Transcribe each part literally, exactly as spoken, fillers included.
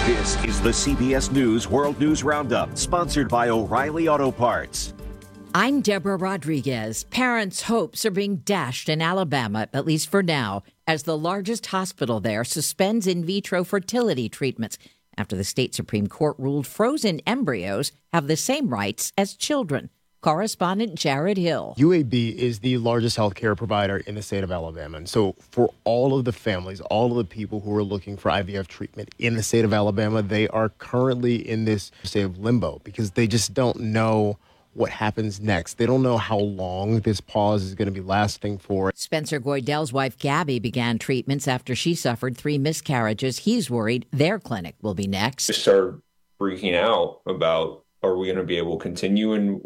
This is the C B S News World News Roundup, sponsored by O'Reilly Auto Parts. I'm Deborah Rodriguez. Parents' hopes are being dashed in Alabama, at least for now, as the largest hospital there suspends in vitro fertility treatments after the state Supreme Court ruled frozen embryos have the same rights as children. Correspondent Jared Hill. U A B is the largest healthcare provider in the state of Alabama. And so for all of the families, all of the people who are looking for I V F treatment in the state of Alabama, they are currently in this state of limbo because they just don't know what happens next. They don't know how long this pause is going to be lasting for. Spencer Goydel's wife, Gabby, began treatments after she suffered three miscarriages. He's worried their clinic will be next. Just started freaking out about, are we going to be able to continue, and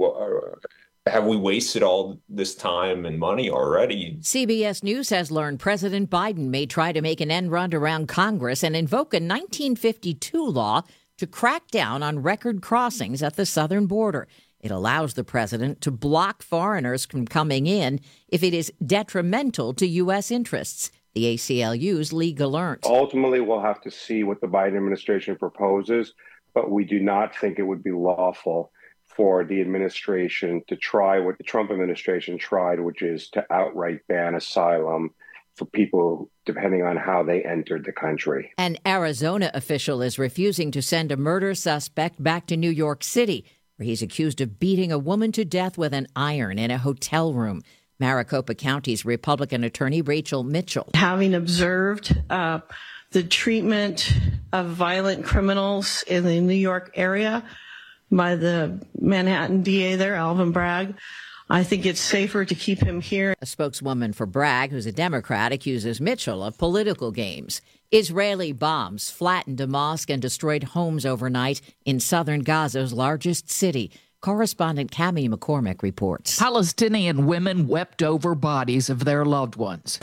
have we wasted all this time and money already? C B S News has learned President Biden may try to make an end run around Congress and invoke a nineteen fifty-two law to crack down on record crossings at the southern border. It allows the president to block foreigners from coming in if it is detrimental to U S interests. The A C L U's Lee Gallant. Ultimately, we'll have to see what the Biden administration proposes, but we do not think it would be lawful for the administration to try what the Trump administration tried, which is to outright ban asylum for people depending on how they entered the country. An Arizona official is refusing to send a murder suspect back to New York City, where he's accused of beating a woman to death with an iron in a hotel room. Maricopa County's Republican attorney Rachel Mitchell. Having observed uh, the treatment of violent criminals in the New York area by the Manhattan D A there, Alvin Bragg, I think it's safer to keep him here. A spokeswoman for Bragg, who's a Democrat, accuses Mitchell of political games. Israeli bombs flattened a mosque and destroyed homes overnight in southern Gaza's largest city. Correspondent Cammie McCormick reports. Palestinian women wept over bodies of their loved ones.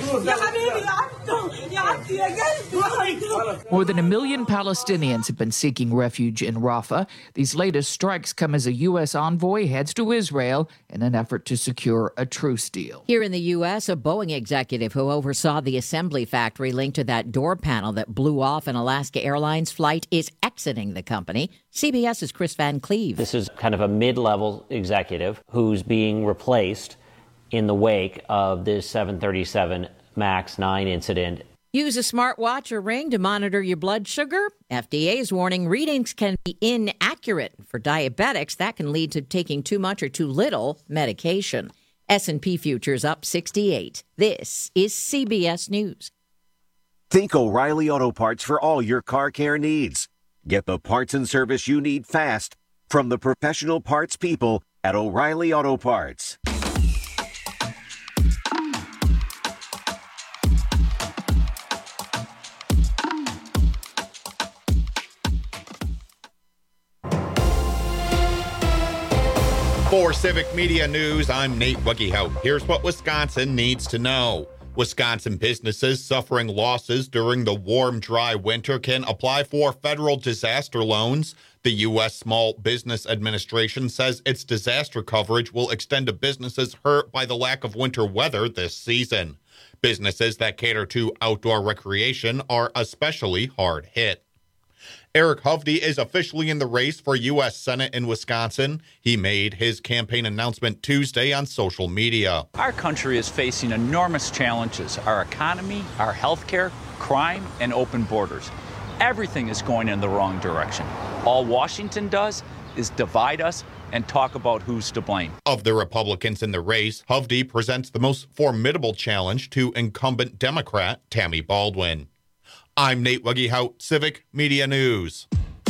More than a million Palestinians have been seeking refuge in Rafah. These latest strikes come as a U S envoy heads to Israel in an effort to secure a truce deal. Here in the U S, a Boeing executive who oversaw the assembly factory linked to that door panel that blew off an Alaska Airlines flight is exiting the company. CBS's Chris Van Cleve. This is kind of a mid-level executive who's being replaced in the wake of this seven thirty-seven MAX nine incident. Use a smartwatch or ring to monitor your blood sugar. F D A's warning readings can be inaccurate. For diabetics, that can lead to taking too much or too little medication. S and P futures up sixty-eight. This is C B S News. Think O'Reilly Auto Parts for all your car care needs. Get the parts and service you need fast from the professional parts people at O'Reilly Auto Parts. For Civic Media News, I'm Nate Wuggehout. Here's what Wisconsin needs to know. Wisconsin businesses suffering losses during the warm, dry winter can apply for federal disaster loans. The U S Small Business Administration says its disaster coverage will extend to businesses hurt by the lack of winter weather this season. Businesses that cater to outdoor recreation are especially hard hit. Eric Hovde is officially in the race for U S Senate in Wisconsin. He made his campaign announcement Tuesday on social media. Our country is facing enormous challenges. Our economy, our health care, crime, and open borders. Everything is going in the wrong direction. All Washington does is divide us and talk about who's to blame. Of the Republicans in the race, Hovde presents the most formidable challenge to incumbent Democrat Tammy Baldwin. I'm Nate Wuggehout, Civic Media News.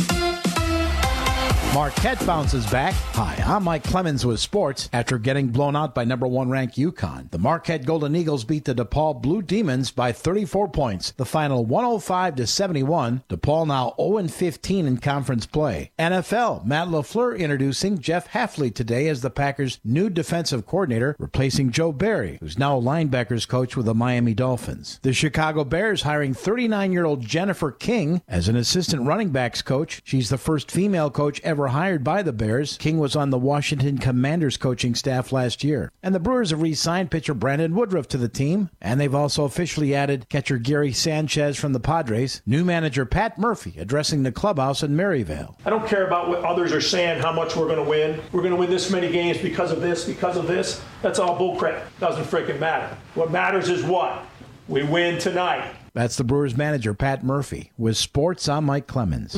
Marquette bounces back. Hi, I'm Mike Clemens with sports. After getting blown out by number one ranked UConn, the Marquette Golden Eagles beat the DePaul Blue Demons by thirty-four points. The final one oh five to seventy-one. DePaul now oh and fifteen in conference play. N F L, Matt LaFleur introducing Jeff Hafley today as the Packers' new defensive coordinator, replacing Joe Barry, who's now a linebackers coach with the Miami Dolphins. The Chicago Bears hiring thirty-nine-year-old Jennifer King as an assistant running backs coach. She's the first female coach ever never hired by the Bears. King was on the Washington Commanders coaching staff last year. And the Brewers have re-signed pitcher Brandon Woodruff to the team. And they've also officially added catcher Gary Sanchez from the Padres. New manager Pat Murphy addressing the clubhouse in Maryvale. I don't care about what others are saying, how much we're going to win. We're going to win this many games because of this, because of this. That's all bullcrap. Doesn't freaking matter. What matters is what? We win tonight. That's the Brewers manager, Pat Murphy. With sports, I'm Mike Clemens.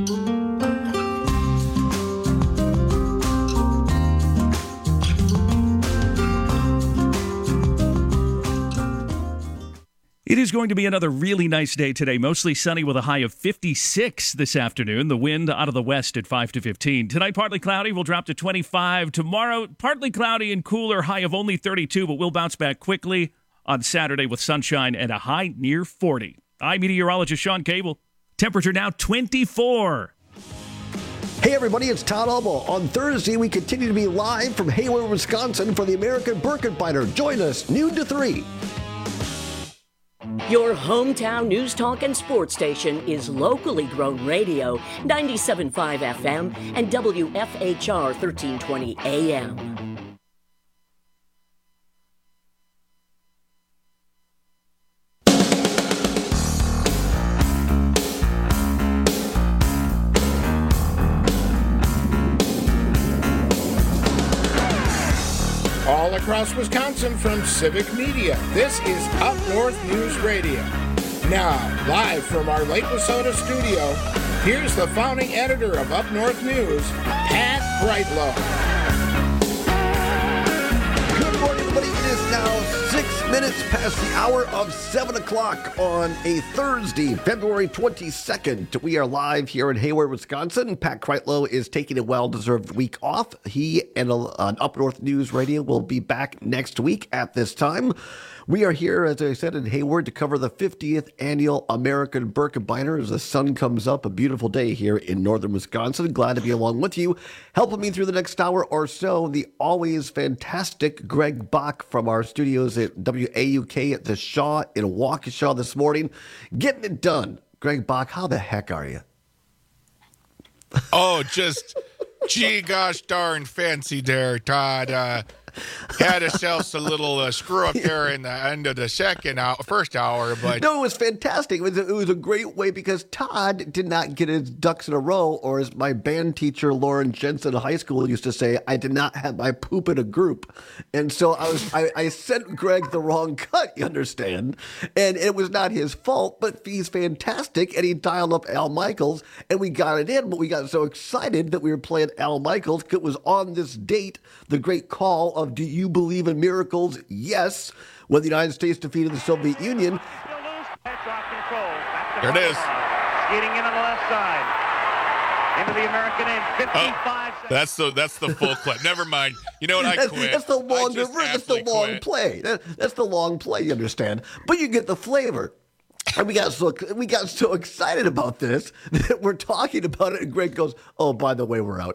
It is going to be another really nice day today. Mostly sunny with a high of fifty-six this afternoon. The wind out of the west at five to fifteen. Tonight, partly cloudy. We'll drop to twenty-five. Tomorrow, partly cloudy and cooler. High of only thirty-two, but we'll bounce back quickly on Saturday with sunshine and a high near forty. I'm meteorologist Sean Cable. Temperature now twenty-four. Hey everybody, it's Todd Albo. On Thursday, we continue to be live from Hayward, Wisconsin for the American Birkenbiner. Join us noon to three. Your hometown news, talk, and sports station is locally grown radio, ninety-seven point five F M and W F H R thirteen twenty A M. All across Wisconsin from Civic Media, this is Up North News Radio. Now, live from our Lake Wissota studio, here's the founding editor of Up North News, Pat Brightlow. Good morning, everybody. It is now six minutes past the hour of seven o'clock on a Thursday, February twenty-second. We are live here in Hayward, Wisconsin. Pat Kreitlow is taking a well-deserved week off. He and an Up North News Radio will be back next week at this time. We are here, as I said, in Hayward to cover the fiftieth Annual American Birkenbiner as the sun comes up. A beautiful day here in northern Wisconsin. Glad to be along with you. Helping me through the next hour or so, the always fantastic Greg Bach from our studios at W A U K at the Shaw in Waukesha this morning. Getting it done. Greg Bach, how the heck are you? Oh, just, gee gosh darn fancy there, Todd. Uh, had ourselves a little uh, screw up there in the end of the second hour, first hour, but no, it was fantastic. It was, a, it was a great way because Todd did not get his ducks in a row, or as my band teacher Lauren Jensen in high school used to say, I did not have my poop in a group, and so I was I, I sent Greg the wrong cut. You understand, and it was not his fault, but he's fantastic, and he dialed up Al Michaels, and we got it in. But we got so excited that we were playing Al Michaels. It was on this date, the great call of "Do you believe in miracles?" Yes. When the United States defeated the Soviet Union. There it is. Skating in on the left side. Into the American end. fifty-five oh, that's the that's the full clip. Never mind. You know what? I that's, quit. That's the longer version. That's the long quit. play. That, that's the long play. You understand? But you get the flavor. And we got so we got so excited about this that we're talking about it, and Greg goes, "Oh, by the way, we're out."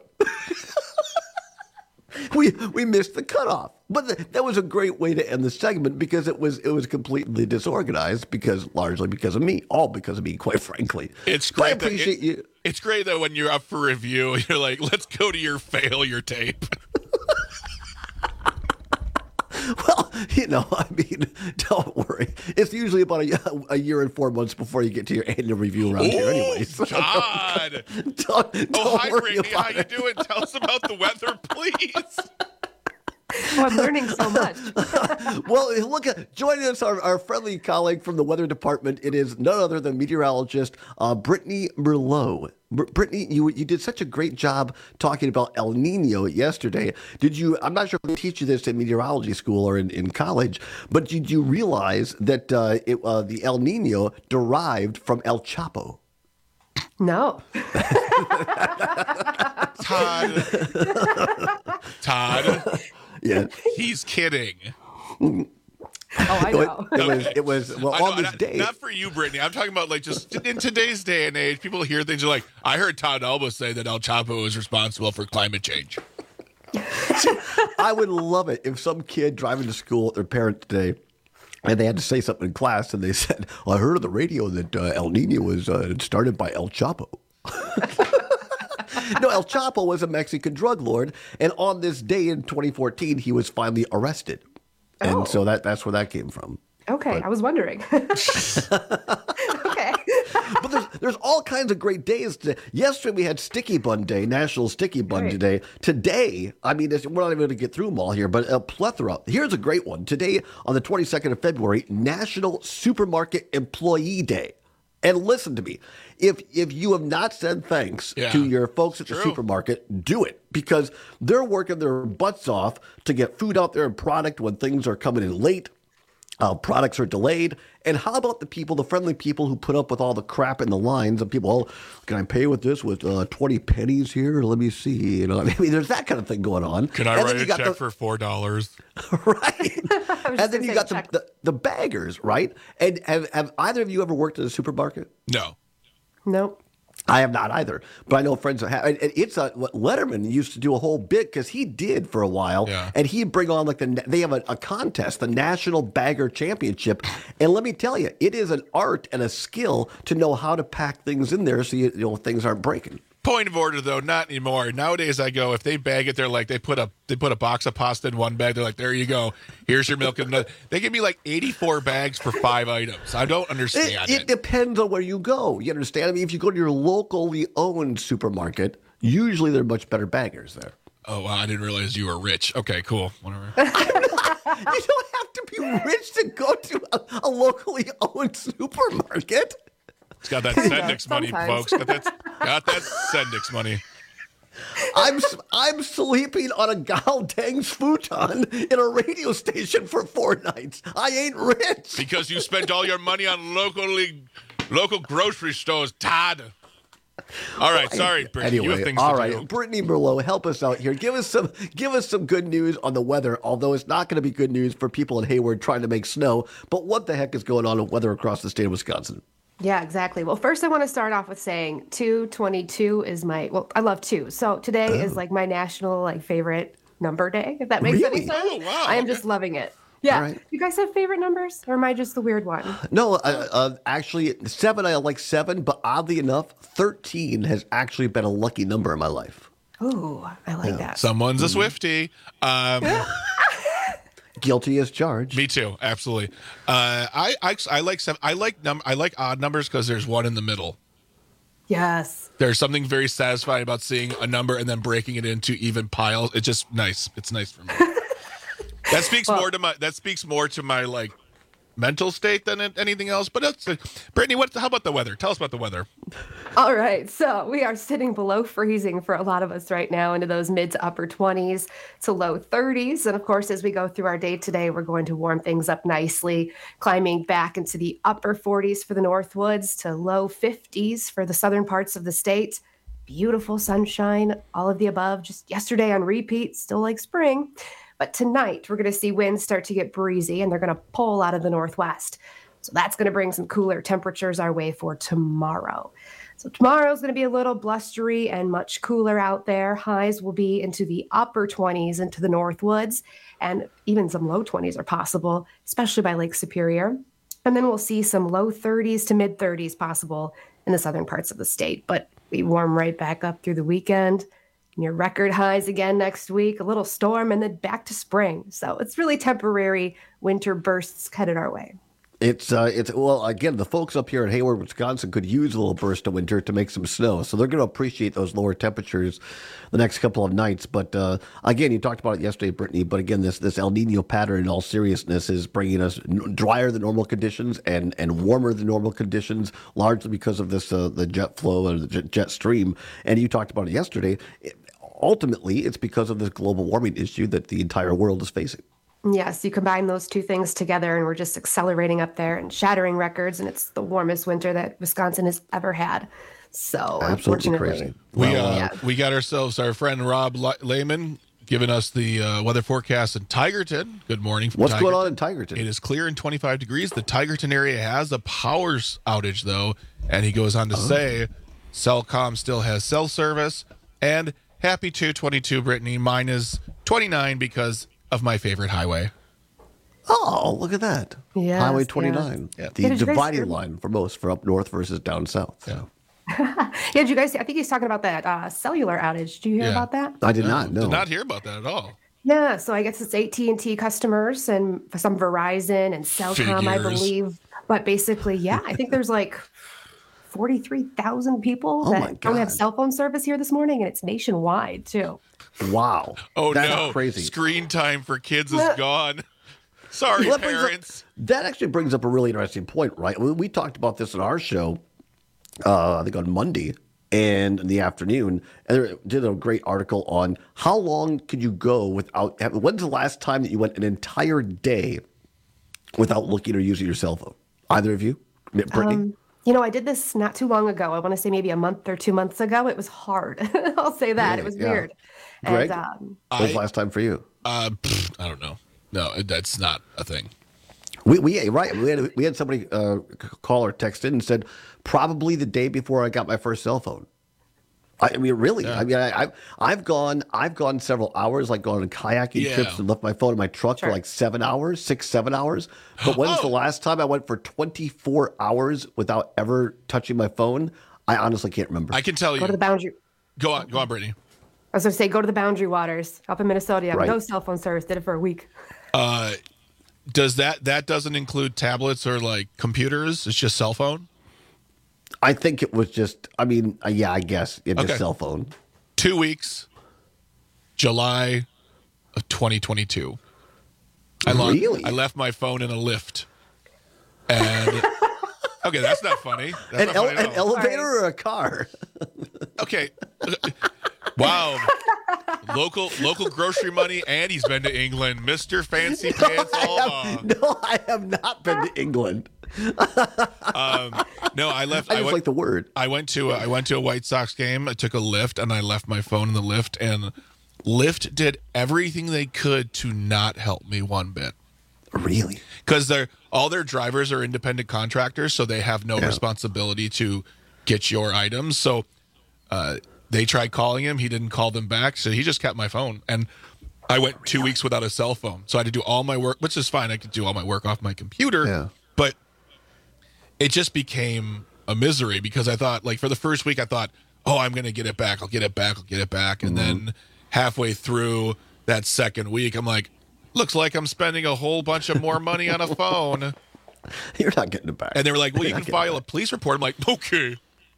We we missed the cutoff, but the, that was a great way to end the segment because it was it was completely disorganized because largely because of me, all because of me, quite frankly. It's great. I appreciate it, you. It's great that when you're up for review, you're like, "Let's go to your failure tape." Well, you know, I mean, don't worry. It's usually about a, a year and four months before you get to your annual review around Ooh, here anyway. So God. Don't, don't, don't oh, hi, worry Brittany. How it. you doing? Tell us about the weather, please. Oh, I'm learning so much. Well, look at joining us, our, our friendly colleague from the weather department. It is none other than meteorologist uh, Brittany Merlot. Br- Brittany, you you did such a great job talking about El Nino yesterday. Did you? I'm not sure if they teach you this in meteorology school or in, in college, but did you realize that uh, it, uh, the El Nino derived from El Chapo? No. Todd. Todd. Yeah. He's kidding. Oh, I know. It was, it was well, I know, on this not, day. Not for you, Brittany. I'm talking about like just in today's day and age, people hear things like, I heard Todd Elba say that El Chapo is responsible for climate change. I would love it if some kid driving to school with their parents today, and they had to say something in class, and they said, well, I heard on the radio that uh, El Nino was uh, started by El Chapo. No, El Chapo was a Mexican drug lord, and on this day in twenty fourteen, he was finally arrested. And Oh. so that that's where that came from. Okay, But- I was wondering. Okay. But there's there's all kinds of great days today. Yesterday we had Sticky Bun Day, National Sticky Bun Right. Day. Today, I mean, it's, we're not even going to get through them all here, but a plethora. Here's a great one. Today, on the twenty-second of February, National Supermarket Employee Day. And listen to me, if if you have not said thanks Yeah, to your folks at the true. supermarket, do it, because they're working their butts off to get food out there and product when things are coming in late. Uh, products are delayed. And how about the people, the friendly people who put up with all the crap in the lines of people, oh, can I pay with this with uh, twenty pennies here? Let me see. You know, I mean, there's that kind of thing going on. Can I And then write you a got check the- for four dollars? And then you got the, the, the baggers, right? And have, have either of you ever worked at a supermarket? No. Nope. I have not either, but I know friends that have. And and it's a what Letterman used to do a whole bit because he did for a while, Yeah. and he'd bring on like the they have a, a contest, the National Bagger Championship, and let me tell you, it is an art and a skill to know how to pack things in there so you, you know things aren't breaking. Point of order, though, not anymore. Nowadays, I go if they bag it, they're like they put a they put a box of pasta in one bag. They're like, there you go, here's your milk and another. They give me like eighty-four bags for five items. I don't understand It, it. it depends on where you go. You understand? I mean, if you go to your locally owned supermarket, usually they're much better baggers there. Oh wow, I didn't realize you were rich. Okay, cool, whatever. You don't have to be rich to go to a, a locally owned supermarket. It's got that Sendix money, Sometimes. folks. Got that, got that Sendix money. I'm I'm sleeping on a Galdang's futon in a radio station for four nights. I ain't rich. Because you spent all your money on locally local grocery stores, Todd. All right, sorry, Brittany. you have Anyway, things all to right, do. Brittany Merlot, help us out here. Give us some, give us some good news on the weather. Although it's not going to be good news for people in Hayward trying to make snow. But what the heck is going on with weather across the state of Wisconsin? Yeah, exactly. Well, first I want to start off with saying two twenty-two is my, well, I love two. So today is like my national like favorite number day, if that makes Really? any sense. Oh, wow, I am okay. just loving it. Yeah. All right. You guys have favorite numbers, or am I just the weird one? No, uh, uh, actually, seven. I like seven, but oddly enough, thirteen has actually been a lucky number in my life. Ooh, I like that. Someone's a Swiftie. Um, Guilty as charged. me too, absolutely. Uh, I, I I like seven. I like num. I like odd numbers because there's one in the middle. Yes. There's something very satisfying about seeing a number and then breaking it into even piles. It's just nice. It's nice for me. That speaks more to my. That speaks more to my like mental state than it- anything else. But that's, uh, Brittany, what? How about the weather? Tell us about the weather. All right, so we are sitting below freezing for a lot of us right now, into those mid to upper twenties to low thirties. And of course, as we go through our day today, we're going to warm things up nicely, climbing back into the upper forties for the Northwoods to low fifties for the southern parts of the state. Beautiful sunshine, all of the above, just yesterday on repeat, still like spring. But tonight, we're going to see winds start to get breezy, and they're going to pull out of the northwest. So that's going to bring some cooler temperatures our way for tomorrow. So tomorrow is going to be a little blustery and much cooler out there. Highs will be into the upper twenties into the Northwoods, and even some low twenties are possible, especially by Lake Superior. And then we'll see some low thirties to mid thirties possible in the southern parts of the state. But we warm right back up through the weekend. Near record highs again next week, a little storm, and then back to spring. So it's really temporary winter bursts headed our way. It's uh, it's well again. The folks up here in Hayward, Wisconsin, could use a little burst of winter to make some snow, so they're going to appreciate those lower temperatures the next couple of nights. But uh, again, you talked about it yesterday, Brittany. But again, this this El Nino pattern, in all seriousness, is bringing us n- drier than normal conditions and and warmer than normal conditions, largely because of this uh, the jet flow and the jet, jet stream. And you talked about it yesterday. It, ultimately, it's because of this global warming issue that the entire world is facing. Yes, you combine those two things together, and we're just accelerating up there and shattering records, and it's the warmest winter that Wisconsin has ever had. So Absolutely unfortunately, crazy. We Well, uh, yeah. we got ourselves our friend Rob Le- Lehman giving us the uh, weather forecast in Tigerton. Good morning from What's Tigerton. going on in Tigerton? It is clear and twenty-five degrees. The Tigerton area has a power outage though, and he goes on to Oh. say Cellcom still has cell service. And happy two twenty-two, Brittany. Mine is twenty-nine because of my favorite highway. Oh, look at that. Yes, Highway yeah. twenty-nine. Yeah. The Yeah, did you guys dividing hear- line for most for up north versus down south. Yeah. Yeah, did you guys see? I think he's talking about that uh, cellular outage. Did you hear Yeah. about that? I did not know. Did not hear about that at all. Yeah, so I guess it's A T and T customers and some Verizon and Cellcom, I Figures. believe. But basically, yeah, I think there's like forty-three thousand people Oh my that don't have God. cell phone service here this morning, and it's nationwide too. Wow. Oh That's no! crazy. Screen time for kids is gone. Sorry, Well, that brings up- parents. That actually brings up a really interesting point, right? We, we talked about this in our show, uh, I think on Monday and in the afternoon, and they did a great article on how long could you go without. When's the last time that you went an entire day without looking or using your cell phone? Either of you, Brittany? Um, you know, I did this not too long ago. I want to say maybe a month or two months ago. It was hard. I'll say that. Really? It was Yeah. weird. Greg, And um, when was the I- last time for you? Uh, pfft, I don't know. No, that's not a thing. We, we right. We had we had somebody uh, c- call or text in and said probably the day before I got my first cell phone. I, I mean, really. I mean, I, I've I've gone I've gone several hours, like gone on kayaking Yeah. trips and left my phone in my truck Sure. for like seven hours, six seven hours. But when's the last time I went for twenty four hours without ever touching my phone? I honestly can't remember. I can tell you. go to the boundary. Go on, go on, Brittany. I was going to say, go to the Boundary Waters up in Minnesota. Right. No cell phone service. Did it for a week. Uh, does that that doesn't include tablets or like computers? It's just cell phone. I think it was just. I mean, uh, yeah, I guess yeah, just Okay. cell phone. Two weeks, July of twenty twenty-two. I lo- Really? I left my phone in a lift, and okay, that's not funny. That's An, not ele- funny at an all. elevator or a car? Okay. Wow. Local local grocery money, and he's been to England. Mister Fancy Pants all I along. have, no, I have not been to England. Um, no, I left. I just went, like the word. I went to a, I went to a White Sox game. I took a lift, and I left my phone in the lift. And Lyft did everything they could to not help me one bit. Really? Because they're all their drivers are independent contractors, so they have no Yeah. responsibility to get your items. So uh, they tried calling him. He didn't call them back, so he just kept my phone. And I went two weeks without a cell phone, so I had to do all my work, which is fine. I could do all my work off my computer, Yeah. but it just became a misery because I thought, like, for the first week, I thought, oh, I'm going to get it back. I'll get it back. I'll get it back. And then halfway through that second week, I'm like, looks like I'm spending a whole bunch of more money on a phone. You're not getting it back. And they were like, well, You're you not can getting it file a police report. I'm like, okay.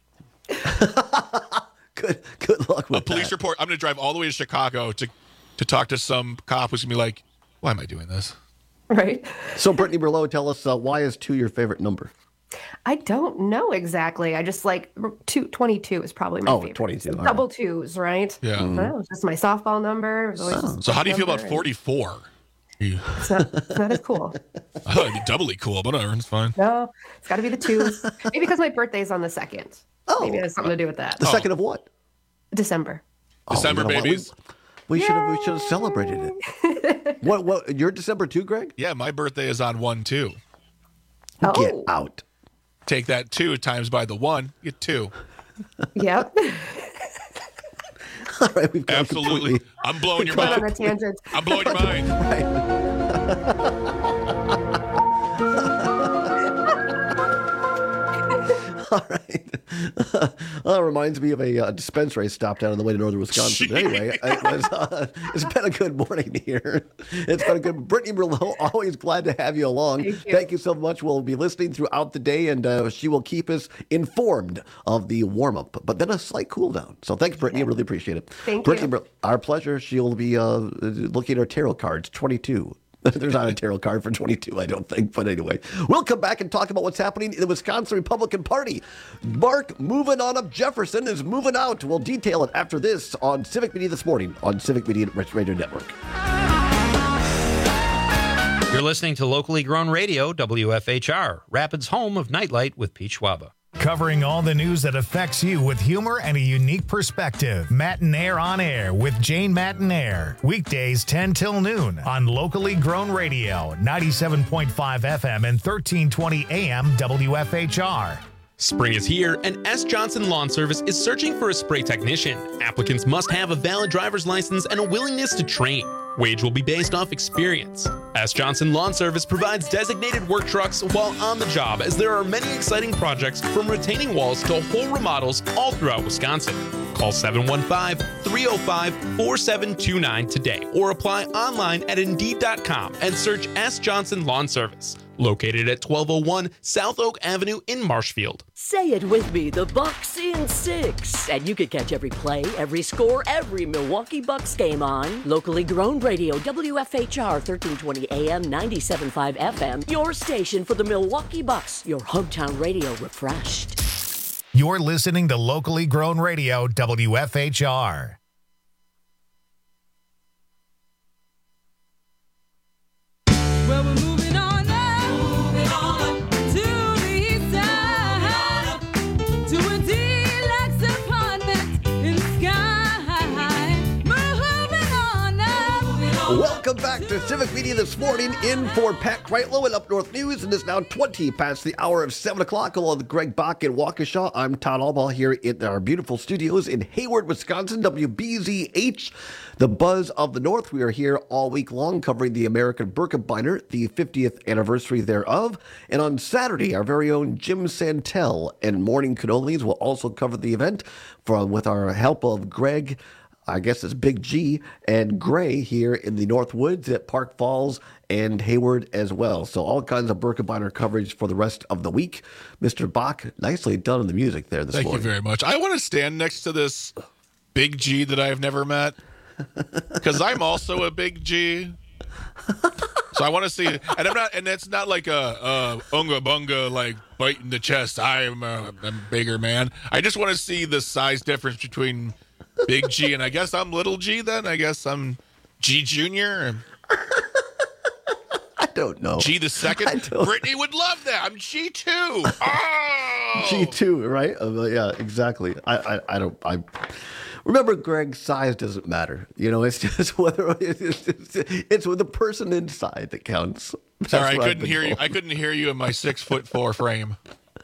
Good good luck with A police that. report. I'm going to drive all the way to Chicago to, to talk to some cop who's going to be like, why am I doing this? Right. So, Brittany Berlow, tell us uh, why is two your favorite number? I don't know exactly. I just like two, twenty-two is probably my Oh, favorite. twenty-two, all Double twos, right? Yeah. I don't know, it's just my softball number. It was always just So how do you feel number, about and forty-four? You, It's not, it's not as cool. oh, it'd be doubly cool, but whatever, it's fine. No, it's got to be the twos. Maybe because my birthday's on the second. Oh. Maybe it has something to do with that. The second of what? December. December Oh, you know what? babies. We, we should have we should have celebrated it. what what your December too, Greg? Yeah, my birthday is on one two. Oh. Get out. Take that two times by the one, get two. Yep. All right, we've got Absolutely. completely- I'm blowing your Went on a mind. tangent. I'm blowing your mind. All right. Well, that reminds me of a uh, dispensary I stopped at on the way to northern Wisconsin. But anyway, it was, uh, it's been a good morning here. It's been a good. Brittany Berlow, always glad to have you along. Thank you. Thank you so much. We'll be listening throughout the day, and uh, she will keep us informed of the warm up, but then a slight cool down. So thanks, Brittany. I really appreciate it. Thank Brittany, you. Ber- our pleasure. She'll be uh, looking at her tarot cards. twenty-two. There's not a tarot card for twenty-two, I don't think. But anyway, we'll come back and talk about what's happening in the Wisconsin Republican Party. Mark moving on up Jefferson is moving out. We'll detail it after this on Civic Media This Morning on Civic Media Radio Network. You're listening to locally grown radio, W F H R, Rapids' home of Nightlight with Pete Schwaba. Covering all the news that affects you with humor and a unique perspective. Matinaire on Air with Jane Matinaire. Weekdays ten till noon on locally grown radio, ninety-seven point five F M and thirteen twenty A M W F H R. Spring is here, and S. Johnson Lawn Service is searching for a spray technician. Applicants must have a valid driver's license and a willingness to train. Wage will be based off experience. S. Johnson Lawn Service provides designated work trucks while on the job, as there are many exciting projects from retaining walls to whole remodels all throughout Wisconsin. Call seven one five, three oh five, four seven two nine today or apply online at Indeed dot com and search S. Johnson Lawn Service. Located at twelve oh one South Oak Avenue in Marshfield. Say it with me, the Bucks in six. And you can catch every play, every score, every Milwaukee Bucks game on locally grown radio, W F H R thirteen twenty A M, ninety-seven point five F M. Your station for the Milwaukee Bucks. Your hometown radio refreshed. You're listening to locally grown radio, W F H R. Well, we're moving on up, moving on up to the east side, to a deluxe apartment in the sky. Moving on up, moving on up. Welcome back to Civic Media this morning, in for Pat Kreitlow and Up North News, and it's now twenty past the hour of seven o'clock, along with Greg Bach in Waukesha. I'm Todd Albaugh here in our beautiful studios in Hayward, Wisconsin, W B Z H, the buzz of the North. We are here all week long covering the American Birkebeiner, the fiftieth anniversary thereof. And on Saturday, our very own Jim Santel and Morning Cannolis will also cover the event from with our help of Greg, I guess it's Big G, and Gray here in the North Woods at Park Falls and Hayward as well. So all kinds of Birkebeiner coverage for the rest of the week. Mister Bach, nicely done on the music there this Thank morning. you very much. I want to stand next to this Big G that I've never met, because I'm also a Big G. So I want to see it. And I'm not, and it's not like a, a unga bunga, like bite in the chest. I am a, a bigger man. I just want to see the size difference between Big G and I guess I'm Little G then. I guess I'm G Junior. I don't know. G the second. Brittany would love that. I'm G two. Oh! G two, right? Uh, yeah, exactly. I, I, I don't. I remember, Greg. Size doesn't matter. You know, it's just whether it's it's, it's with the person inside that counts. That's Sorry, I what couldn't hear told. you. I couldn't hear you in my six foot four frame.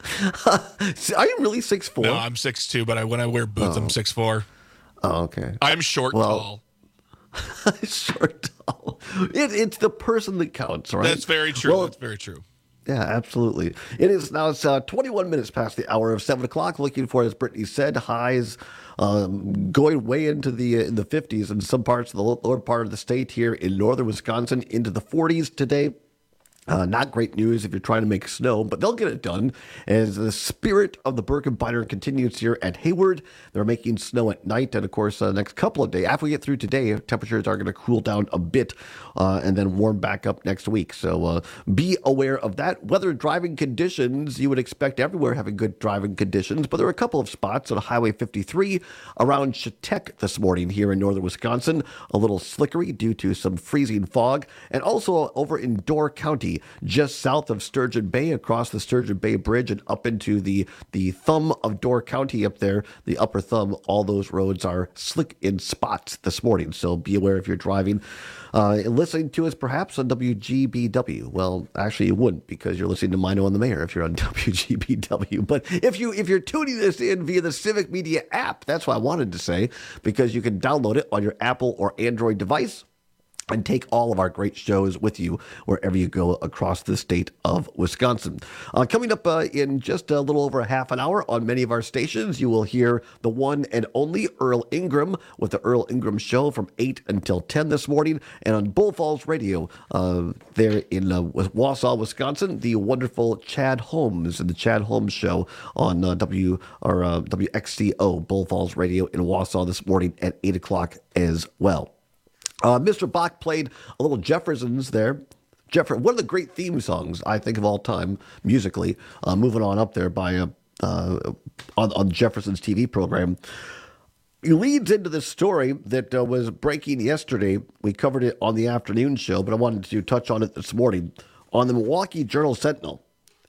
Are you really six four? No, I'm six two. But I, when I wear boots, Oh. I'm six four. Oh, okay. I'm short, Well, tall. short, tall. It, it's the person that counts, right? That's very true. Well, That's very true. Yeah, absolutely. It is now. It's uh, twenty-one minutes past the hour of seven o'clock. Looking for, as Brittany said, highs um, going way into the uh, in the fifties in some parts of the lower part of the state here in northern Wisconsin, into the forties today. Uh, not great news if you're trying to make snow, but they'll get it done as the spirit of the Birkebeiner continues here at Hayward. They're making snow at night, and of course, uh, next couple of days, after we get through today, temperatures are going to cool down a bit uh, and then warm back up next week. So uh, be aware of that. Weather driving conditions, you would expect everywhere having good driving conditions, but there are a couple of spots on Highway fifty-three around Chetek this morning here in northern Wisconsin, a little slickery due to some freezing fog, and also over in Door County, just south of Sturgeon Bay, across the Sturgeon Bay Bridge and up into the, the thumb of Door County up there, the upper thumb. All those roads are slick in spots this morning, so be aware if you're driving. Uh, listening to us perhaps on W G B W. Well, actually you wouldn't, because you're listening to Mino and the Mayor if you're on W G B W. But if, you, if you're tuning this in via the Civic Media app, that's what I wanted to say, because you can download it on your Apple or Android device and take all of our great shows with you wherever you go across the state of Wisconsin. Uh, coming up uh, in just a little over a half an hour on many of our stations, you will hear the one and only Earl Ingram with the Earl Ingram Show from eight until ten this morning. And on Bull Falls Radio uh, there in uh, Wausau, Wisconsin, the wonderful Chad Holmes and the Chad Holmes Show on uh, W or uh, W X C O, Bull Falls Radio in Wausau this morning at eight o'clock as well. Uh, Mister Bach played a little Jefferson's there. Jeff, one of the great theme songs, I think, of all time, musically, uh, moving on up there by uh, uh, on, on Jefferson's T V program. It leads into the story that uh, was breaking yesterday. We covered it on the afternoon show, but I wanted to touch on it this morning. On the Milwaukee Journal-Sentinel,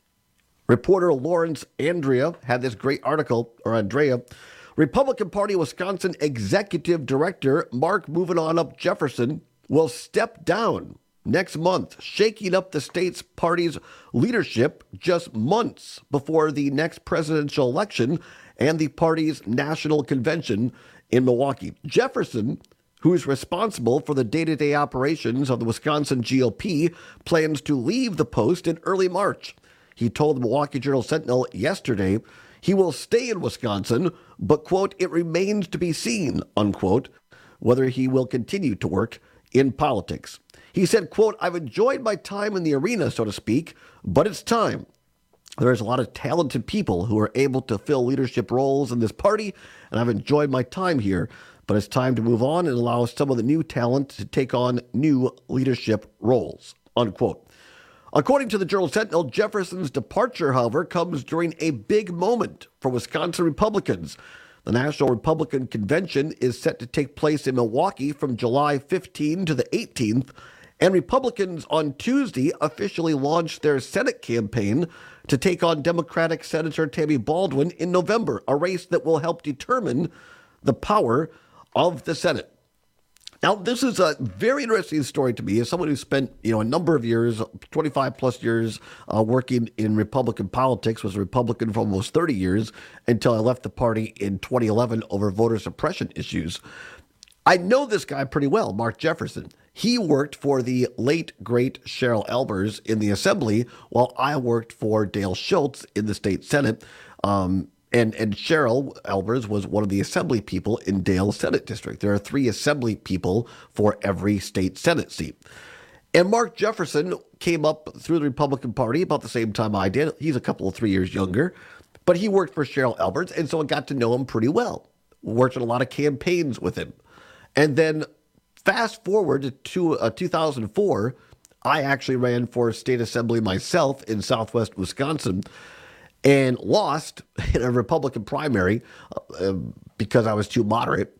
reporter Lawrence Andrea had this great article, or Andrea. Republican Party Wisconsin Executive Director Mark Moving On Up Jefferson will step down next month, shaking up the state's party's leadership just months before the next presidential election and the party's national convention in Milwaukee. Jefferson who is responsible for the day-to-day operations of the Wisconsin G O P, plans to leave the post in early March. He told the Milwaukee Journal-Sentinel yesterday he will stay in Wisconsin, but, quote, it remains to be seen, unquote, whether he will continue to work in politics. He said, quote, I've enjoyed my time in the arena, so to speak, but it's time. There's a lot of talented people who are able to fill leadership roles in this party, and I've enjoyed my time here. But it's time to move on and allow some of the new talent to take on new leadership roles, unquote. According to the Journal-Sentinel, Jefferson's departure, however, comes during a big moment for Wisconsin Republicans. The National Republican Convention is set to take place in Milwaukee from July fifteenth to the eighteenth, and Republicans on Tuesday officially launched their Senate campaign to take on Democratic Senator Tammy Baldwin in November, a race that will help determine the power of the Senate. Now, this is a very interesting story to me as someone who spent, you know, a number of years, twenty-five plus years, uh, working in Republican politics, was a Republican for almost thirty years until I left the party in twenty eleven over voter suppression issues. I know this guy pretty well, Mark Jefferson. He worked for the late, great Cheryl Albers in the Assembly, while I worked for Dale Schultz in the state Senate. Um, And and Cheryl Albers was one of the assembly people in Dale Senate District. There are three assembly people for every state Senate seat. And Mark Jefferson came up through the Republican Party about the same time I did. He's a couple of three years younger, but he worked for Cheryl Albers, and so I got to know him pretty well. Worked in a lot of campaigns with him. And then fast forward to uh, two thousand four, I actually ran for state assembly myself in southwest Wisconsin, and lost in a Republican primary uh, because I was too moderate.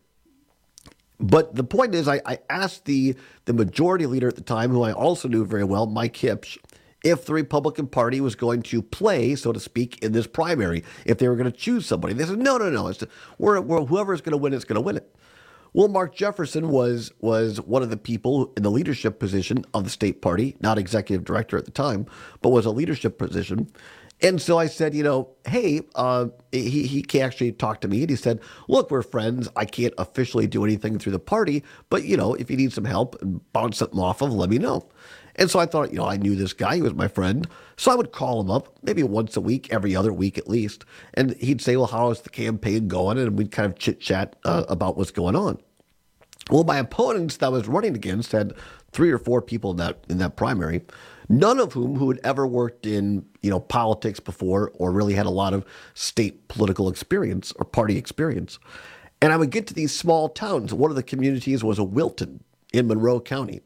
But the point is, I, I asked the, the majority leader at the time, who I also knew very well, Mike Hipsch, if the Republican Party was going to play, so to speak, in this primary, if they were going to choose somebody. They said, no, no, no, it's, we're, we're, whoever's going to win, it's going to win it. Well, Mark Jefferson was was one of the people in the leadership position of the state party, not executive director at the time, but was a leadership position. And so I said, you know, hey, uh, he, he actually talked to me and he said, look, we're friends. I can't officially do anything through the party, but, you know, if you need some help and bounce something off of, let me know. And so I thought, you know, I knew this guy. He was my friend. So I would call him up maybe once a week, every other week at least. And he'd say, well, how is the campaign going? And we'd kind of chit chat uh, about what's going on. Well, my opponents that I was running against had three or four people in that in that primary, none of whom who had ever worked in, you know, politics before or really had a lot of state political experience or party experience. And I would get to these small towns. One of the communities was a Wilton in Monroe County.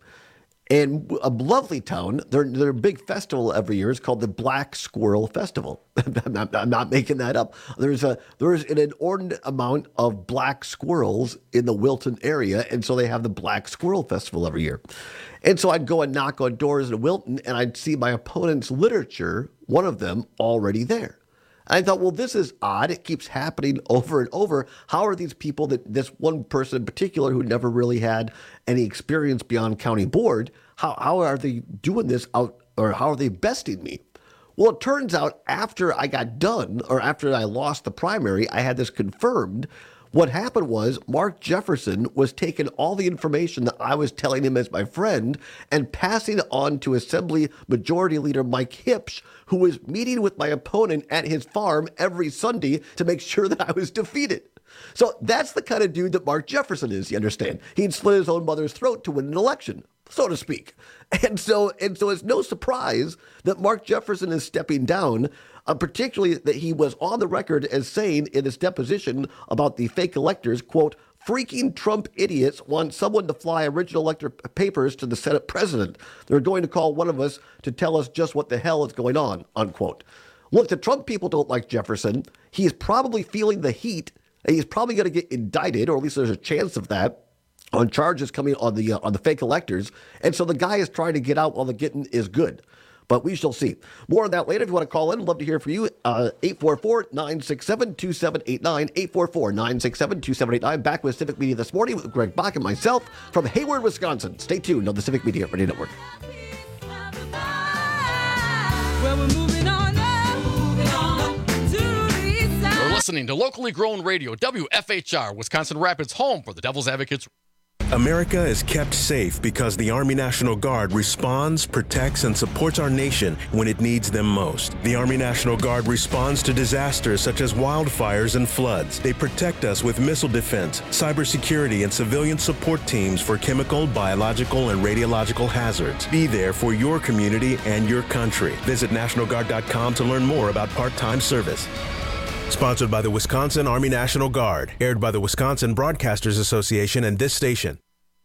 And a lovely town, their, their big festival every year is called the Black Squirrel Festival. I'm, not, I'm not making that up. There's a there's an inordinate amount of black squirrels in the Wilton area, and so they have the Black Squirrel Festival every year. And so I'd go and knock on doors in Wilton, and I'd see my opponent's literature, one of them, already there. And I thought, well, this is odd. It keeps happening over and over. How are these people, that this one person in particular who never really had any experience beyond county board, how, how are they doing this out, or how are they besting me? Well, it turns out after I got done, or after I lost the primary, I had this confirmed. What happened was Mark Jefferson was taking all the information that I was telling him as my friend and passing it on to Assembly Majority Leader Mike Hipsch, who was meeting with my opponent at his farm every Sunday to make sure that I was defeated. So that's the kind of dude that Mark Jefferson is, you understand. He'd slit his own mother's throat to win an election, so to speak. And so and so it's no surprise that Mark Jefferson is stepping down, uh, particularly that he was on the record as saying in his deposition about the fake electors, quote, freaking Trump idiots want someone to fly original elector papers to the Senate president. They're going to call one of us to tell us just what the hell is going on, unquote. Look, the Trump people don't like Jefferson. He is probably feeling the heat, and he's probably going to get indicted, or at least there's a chance of that, on charges coming on the uh, on the fake electors. And so the guy is trying to get out while the getting is good. But we shall see. More on that later. If you want to call in, I'd love to hear from you. Uh, eight four four, nine six seven, two seven eight nine, eight four four, nine six seven, two seven eight nine. Back with Civic Media this morning with Greg Bach and myself from Hayward, Wisconsin. Stay tuned on the Civic Media Radio Network. Well, we're moving on up, moving on up to the east side. You're listening to locally grown radio, W F H R, Wisconsin Rapids, home for the Devil's Advocates. America is kept safe because the Army National Guard responds, protects, and supports our nation when it needs them most. The Army National Guard responds to disasters such as wildfires and floods. They protect us with missile defense, cybersecurity, and civilian support teams for chemical, biological, and radiological hazards. Be there for your community and your country. Visit National Guard dot com to learn more about part-time service. Sponsored by the Wisconsin Army National Guard. Aired by the Wisconsin Broadcasters Association and this station.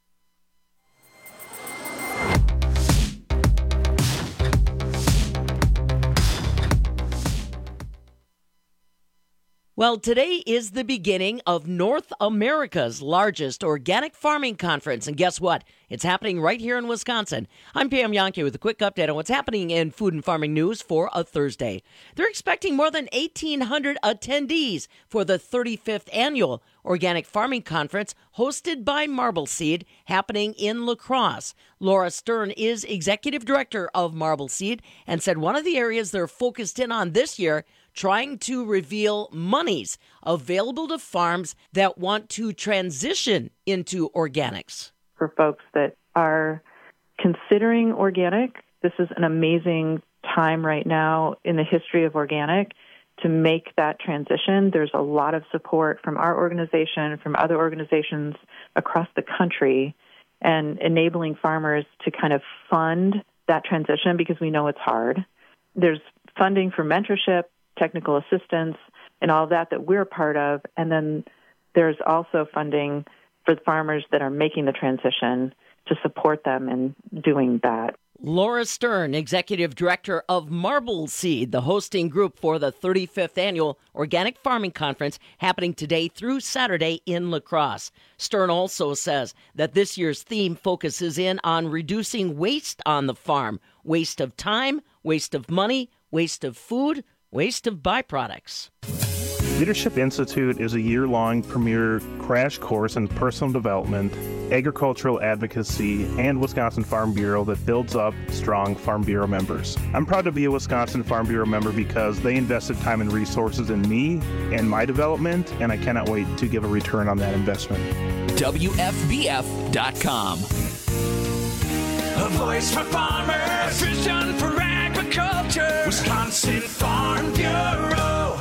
Well, today is the beginning of North America's largest organic farming conference. And guess what? It's happening right here in Wisconsin. I'm Pam Yonke with a quick update on what's happening in food and farming news for a Thursday. They're expecting more than eighteen hundred attendees for the thirty-fifth annual Organic Farming Conference hosted by Marble Seed, happening in La Crosse. Laura Stern is executive director of Marble Seed and said one of the areas they're focused in on this year, trying to reveal monies available to farms that want to transition into organics. For folks that are considering organic, this is an amazing time right now in the history of organic to make that transition. There's a lot of support from our organization, from other organizations across the country, and enabling farmers to kind of fund that transition because we know it's hard. There's funding for mentorship, technical assistance, and all of that that we're a part of. And then there's also funding for the farmers that are making the transition to support them in doing that. Laura Stern, executive director of Marble Seed, the hosting group for the thirty-fifth annual Organic Farming Conference, happening today through Saturday in La Crosse. Stern also says that this year's theme focuses in on reducing waste on the farm, waste of time, waste of money, waste of food, waste of byproducts. Leadership Institute is a year-long premier crash course in personal development, agricultural advocacy, and Wisconsin Farm Bureau that builds up strong Farm Bureau members. I'm proud to be a Wisconsin Farm Bureau member because they invested time and resources in me and my development, and I cannot wait to give a return on that investment. W F B F dot com. A voice for farmers, a vision for agriculture, Wisconsin Farm Bureau.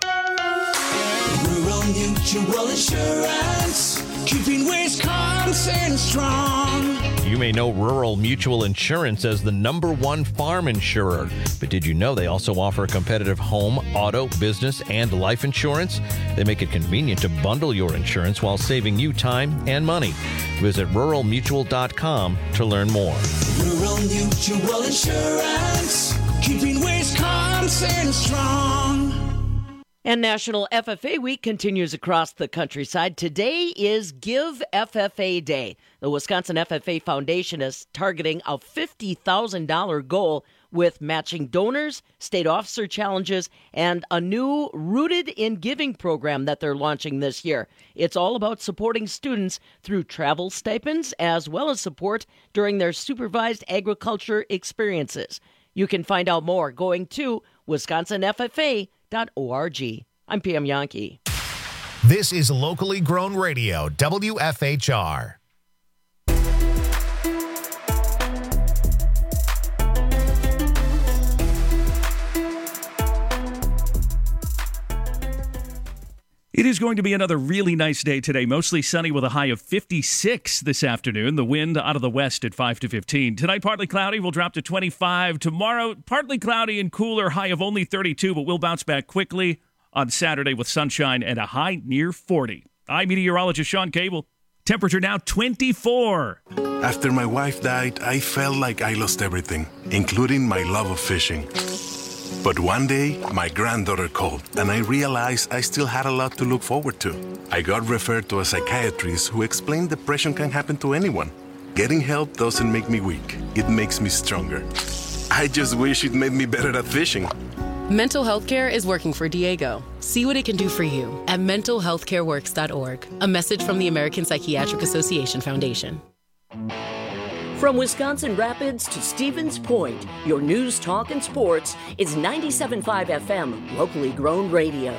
Rural Mutual Insurance, keeping Wisconsin strong. You may know Rural Mutual Insurance as the number one farm insurer, but did you know they also offer competitive home, auto, business, and life insurance? They make it convenient to bundle your insurance while saving you time and money. Visit rural mutual dot com to learn more. Rural Mutual Insurance, keeping Wisconsin strong. And National F F A Week continues across the countryside. Today is Give F F A Day. The Wisconsin F F A Foundation is targeting a fifty thousand dollars goal with matching donors, state officer challenges, and a new Rooted in Giving program that they're launching this year. It's all about supporting students through travel stipends as well as support during their supervised agriculture experiences. You can find out more going to wisconsin f f a dot org. I'm Pam Yonke. This is locally grown radio, W F H R. It is going to be another really nice day today, mostly sunny with a high of fifty-six this afternoon. The wind out of the west at five to fifteen. Tonight, partly cloudy, will drop to twenty-five. Tomorrow, partly cloudy and cooler, high of only thirty-two, but we'll bounce back quickly on Saturday with sunshine and a high near forty. I'm meteorologist Sean Cable. Temperature now twenty-four. After my wife died, I felt like I lost everything, including my love of fishing. But one day, my granddaughter called, and I realized I still had a lot to look forward to. I got referred to a psychiatrist who explained depression can happen to anyone. Getting help doesn't make me weak. It makes me stronger. I just wish it made me better at fishing. Mental health care is working for Diego. See what it can do for you at mental health care works dot org. A message from the American Psychiatric Association Foundation. From Wisconsin Rapids to Stevens Point, your news, talk, and sports is ninety-seven point five F M, locally grown radio.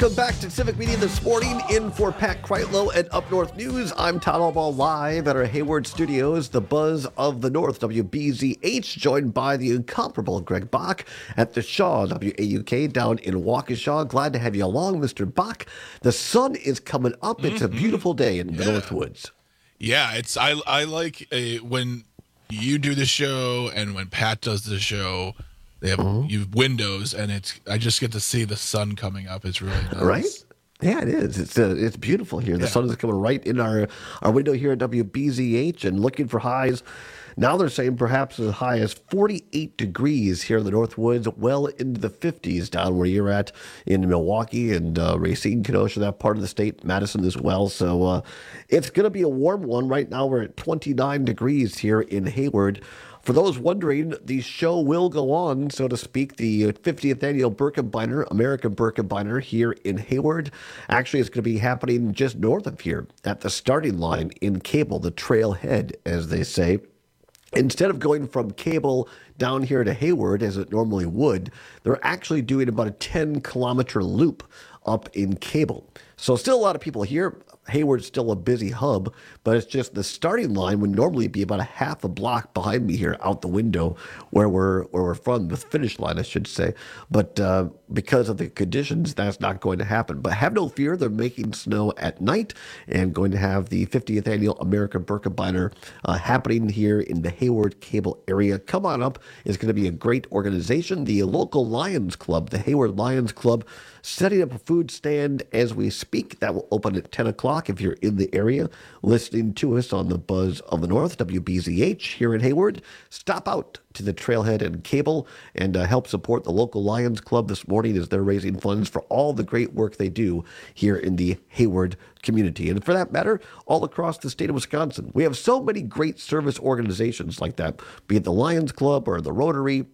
Welcome back to Civic Media this morning. In for Pat Kreitlow at Up North News. I'm Todd Albaugh live at our Hayward studios, the buzz of the North, W B Z H, joined by the incomparable Greg Bach at the Shaw, W A U K, down in Waukesha. Glad to have you along, Mister Bach. The sun is coming up. It's mm-hmm. a beautiful day in the yeah. Northwoods. Yeah, it's I I like a, when you do the show and when Pat does the show. They have mm-hmm. you have windows, and it's. I just get to see the sun coming up. It's really nice, right? Yeah, it is. It's uh, it's beautiful here. The yeah. sun is coming right in our our window here at W B Z H, and looking for highs. Now they're saying perhaps as high as forty-eight degrees here in the Northwoods, well into the fifties down where you're at in Milwaukee and uh, Racine, Kenosha, that part of the state, Madison as well. So uh, it's going to be a warm one. Right now we're at twenty-nine degrees here in Hayward. For those wondering, the show will go on, so to speak. The fiftieth annual Birkebeiner, American Birkebeiner here in Hayward. Actually, it's going to be happening just north of here at the starting line in Cable, the trailhead, as they say. Instead of going from Cable down here to Hayward, as it normally would, they're actually doing about a ten-kilometer loop up in Cable. So still a lot of people here. Hayward's still a busy hub, but it's just the starting line would normally be about a half a block behind me here out the window where we're where we're from, the finish line, I should say. But uh, because of the conditions, that's not going to happen. But have no fear, they're making snow at night and going to have the fiftieth annual American Birkebeiner uh, happening here in the Hayward Cable area. Come on up. It's going to be a great organization. The local Lions Club, the Hayward Lions Club, setting up a food stand as we speak. That will open at ten o'clock if you're in the area listening to us on the Buzz of the North, W B Z H here in Hayward. Stop out to the trailhead and Cable and uh, help support the local Lions Club this morning as they're raising funds for all the great work they do here in the Hayward community. And for that matter, all across the state of Wisconsin. We have so many great service organizations like that, be it the Lions Club or the Rotary,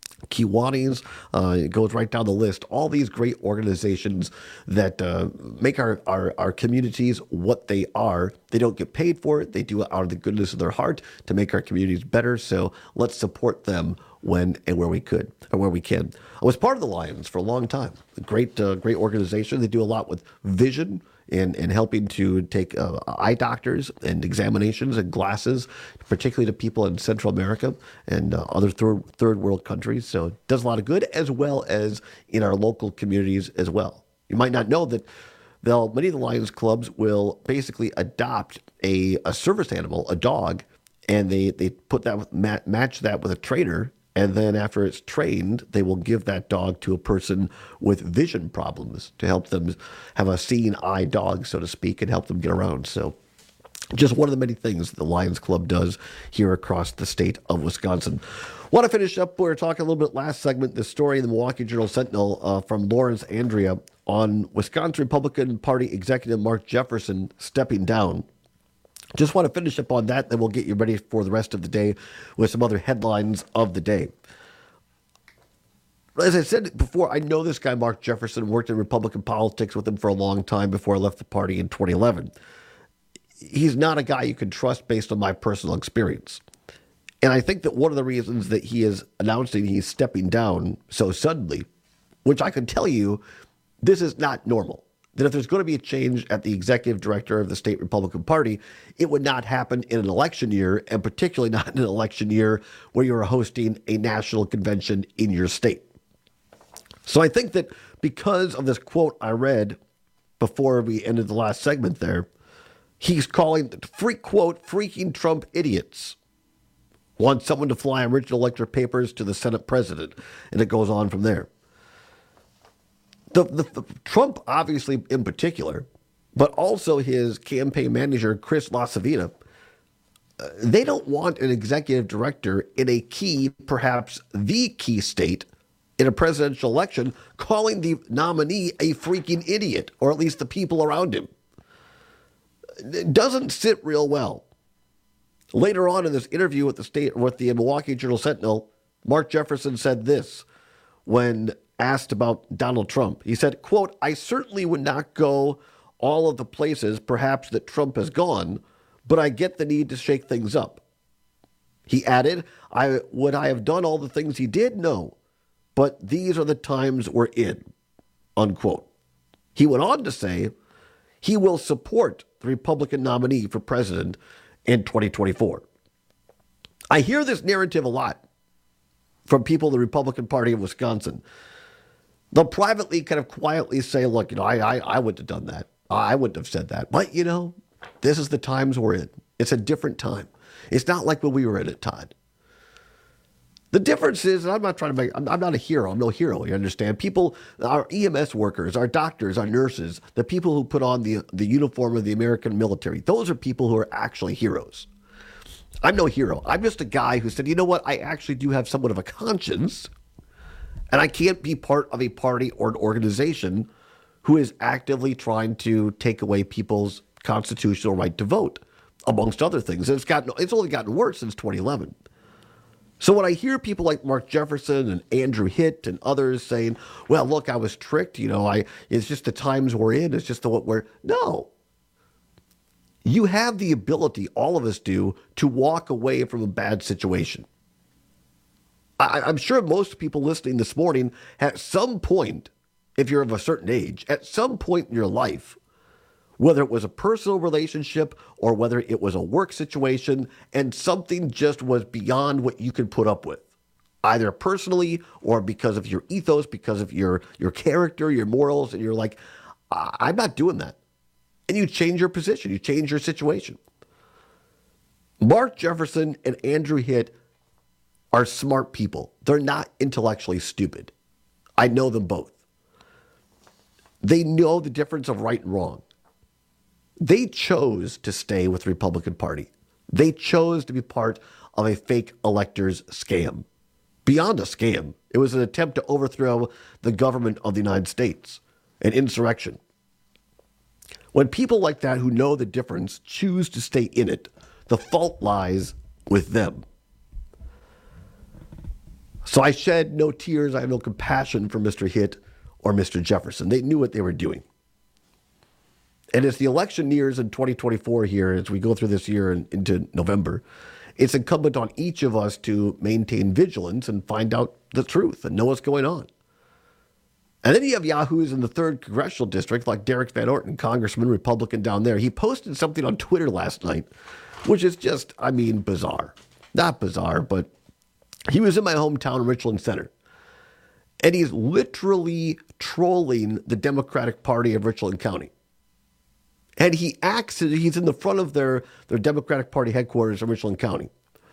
Kiwanis, uh, it goes right down the list. All these great organizations that uh, make our, our, our communities what they are. They don't get paid for it. They do it out of the goodness of their heart to make our communities better. So let's support them when and where we could, or where we can. I was part of the Lions for a long time. A great, uh, great organization. They do a lot with vision and, and helping to take uh, eye doctors and examinations and glasses, particularly to people in Central America and uh, other third, third world countries. So it does a lot of good, as well as in our local communities as well. You might not know that they'll, many of the Lions Clubs will basically adopt a, a service animal, a dog, and they, they put that with, match that with a trainer. And then after it's trained, they will give that dog to a person with vision problems to help them have a seeing eye dog, so to speak, and help them get around. So just one of the many things the Lions Club does here across the state of Wisconsin. Want to finish up, we were talking a little bit last segment, the story in the Milwaukee Journal-Sentinel uh, from Lawrence Andrea on Wisconsin Republican Party Executive Mark Jefferson stepping down. Just want to finish up on that, then we'll get you ready for the rest of the day with some other headlines of the day. As I said before, I know this guy, Mark Jefferson, worked in Republican politics with him for a long time before I left the party in twenty eleven. He's not a guy you can trust based on my personal experience. And I think that one of the reasons that he is announcing he's stepping down so suddenly, which I can tell you, this is not normal. That if there's going to be a change at the executive director of the state Republican Party, it would not happen in an election year, and particularly not in an election year where you're hosting a national convention in your state. So I think that because of this quote I read before we ended the last segment there, he's calling the freak quote, freaking Trump idiots. Want someone to fly original electorate papers to the Senate president, and it goes on from there. The, the, the Trump, obviously, in particular, but also his campaign manager, Chris LaCivita, uh, they don't want an executive director in a key, perhaps the key state in a presidential election, calling the nominee a freaking idiot, or at least the people around him. It doesn't sit real well. Later on in this interview with the state, with the Milwaukee Journal-Sentinel, Mark Jefferson said this when asked about Donald Trump. He said, quote, "I certainly would not go all of the places perhaps that Trump has gone, but I get the need to shake things up." He added, I would I have done all the things he did? No, but these are the times we're in, unquote. He went on to say he will support the Republican nominee for president in twenty twenty-four. I hear this narrative a lot from people in the Republican Party of Wisconsin. They'll privately kind of quietly say, look, you know, I, I, I wouldn't have done that. I wouldn't have said that. But, you know, this is the times we're in. It's a different time. It's not like when we were in it, Todd. The difference is, and I'm not trying to make, I'm, I'm not a hero. I'm no hero, you understand? People, our E M S workers, our doctors, our nurses, the people who put on the, the uniform of the American military, those are people who are actually heroes. I'm no hero. I'm just a guy who said, you know what? I actually do have somewhat of a conscience, and I can't be part of a party or an organization who is actively trying to take away people's constitutional right to vote, amongst other things. And it's gotten, it's only gotten worse since twenty eleven. So when I hear people like Mark Jefferson and Andrew Hitt and others saying, well, look, I was tricked, you know, I it's just the times we're in, it's just the what we're, no. You have the ability, all of us do, to walk away from a bad situation. I, I'm sure most people listening this morning, at some point, if you're of a certain age, at some point in your life, whether it was a personal relationship or whether it was a work situation, and something just was beyond what you could put up with, either personally or because of your ethos, because of your, your character, your morals, and you're like, I'm not doing that. And you change your position, you change your situation. Mark Jefferson and Andrew Hitt are smart people. They're not intellectually stupid. I know them both. They know the difference of right and wrong. They chose to stay with the Republican Party. They chose to be part of a fake electors scam. Beyond a scam, it was an attempt to overthrow the government of the United States, an insurrection. When people like that who know the difference choose to stay in it, the fault lies with them. So I shed no tears, I have no compassion for Mister Hitt or Mister Jefferson. They knew what they were doing. And as the election nears in twenty twenty-four here, as we go through this year and into November, it's incumbent on each of us to maintain vigilance and find out the truth and know what's going on. And then you have yahoos in the third congressional district, like Derek Van Orton, Congressman, Republican down there. He posted something on Twitter last night, which is just, I mean, bizarre. Not bizarre, but he was in my hometown, Richland Center. And he's literally trolling the Democratic Party of Richland County. And he acts, he's in the front of their, their Democratic Party headquarters in Richland County.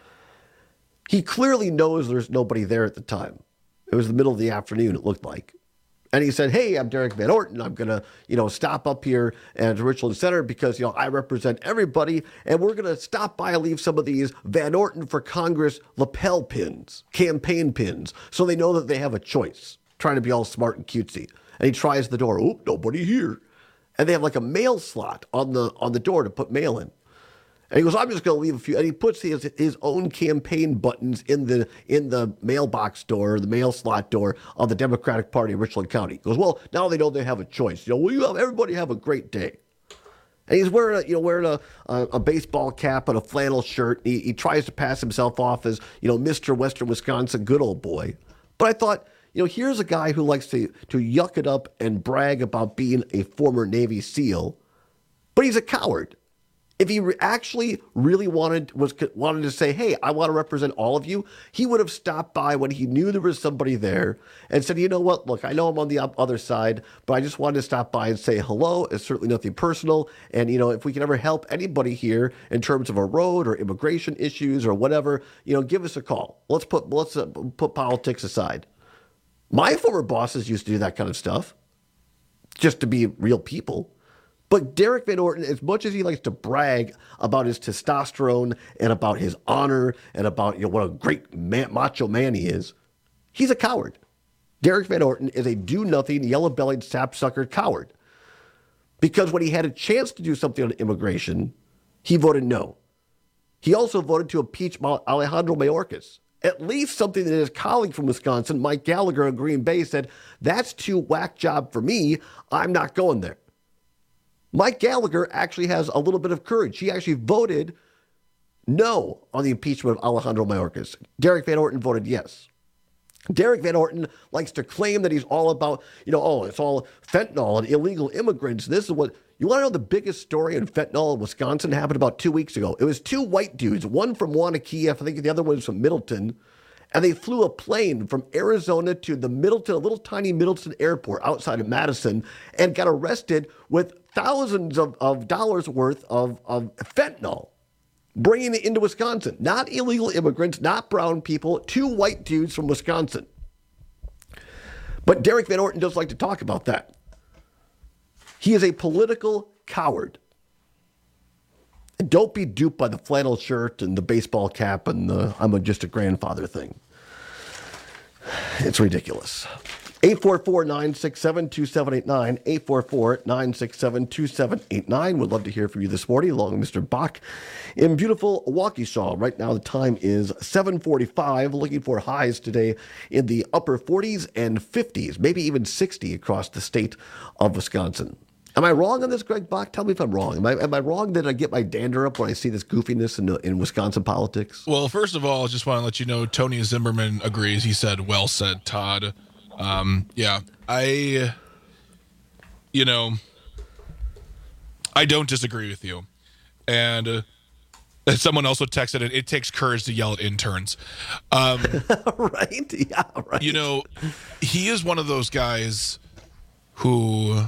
He clearly knows there's nobody there at the time. It was the middle of the afternoon, it looked like. And he said, hey, I'm Derek Van Orton. I'm going to, you know, stop up here at Richland Center because, you know, I represent everybody. And we're going to stop by and leave some of these Van Orton for Congress lapel pins, campaign pins, so they know that they have a choice, trying to be all smart and cutesy. And he tries the door. Oh, nobody here. And they have like a mail slot on the on the door to put mail in. And he goes, I'm just going to leave a few. And he puts his, his own campaign buttons in the in the mailbox door, the mail slot door of the Democratic Party of Richland County. He goes, well, now they know they have a choice. You know, will you have everybody have a great day? And he's wearing a, you know, wearing a, a, a baseball cap and a flannel shirt. He, he tries to pass himself off as, you know, Mister Western Wisconsin, good old boy. But I thought, you know, here's a guy who likes to, to yuck it up and brag about being a former Navy SEAL, but he's a coward. If he re- actually really wanted was wanted to say, hey, I want to represent all of you, he would have stopped by when he knew there was somebody there and said, you know what, look, I know I'm on the other side, but I just wanted to stop by and say hello. It's certainly nothing personal. And, you know, if we can ever help anybody here in terms of a road or immigration issues or whatever, you know, give us a call. Let's put, let's uh, put politics aside. My former bosses used to do that kind of stuff just to be real people. But Derek Van Orton, as much as he likes to brag about his testosterone and about his honor and about, you know, what a great man, macho man he is, he's a coward. Derek Van Orton is a do-nothing, yellow-bellied, sapsucker coward. Because when he had a chance to do something on immigration, he voted no. He also voted to impeach Alejandro Mayorkas. At least something that his colleague from Wisconsin, Mike Gallagher of Green Bay, said, that's too whack job for me. I'm not going there. Mike Gallagher actually has a little bit of courage. He actually voted no on the impeachment of Alejandro Mayorkas. Derek Van Orton voted yes. Derek Van Orton likes to claim that he's all about, you know, oh, it's all fentanyl and illegal immigrants. This is what, you want to know the biggest story in fentanyl in Wisconsin happened about two weeks ago. It was two white dudes, one from Wanakee, I think the other one was from Middleton, and they flew a plane from Arizona to the Middleton, a little tiny Middleton airport outside of Madison, and got arrested with thousands of, of dollars worth of, of fentanyl, bringing it into Wisconsin. Not illegal immigrants, not brown people, two white dudes from Wisconsin. But Derek Van Orton doesn't like to talk about that. He is a political coward. And don't be duped by the flannel shirt and the baseball cap and the I'm a, just a grandfather thing. It's ridiculous. eight four four, nine six seven, two seven eight nine, eight four four, nine six seven, two seven eight nine. Would love to hear from you this morning, along with Mister Bach in beautiful Waukesha. Right now, the time is seven forty-five. Looking for highs today in the upper forties and fifties, maybe even sixty across the state of Wisconsin. Am I wrong on this, Greg Bach? Tell me if I'm wrong. Am I, am I wrong that I get my dander up when I see this goofiness in, in Wisconsin politics? Well, first of all, I just want to let you know, Tony Zimmerman agrees. He said, well said, Todd. Um, yeah, I, you know, I don't disagree with you. And uh, someone also texted it, it takes courage to yell at interns. Um, right? Yeah, right. You know, he is one of those guys who...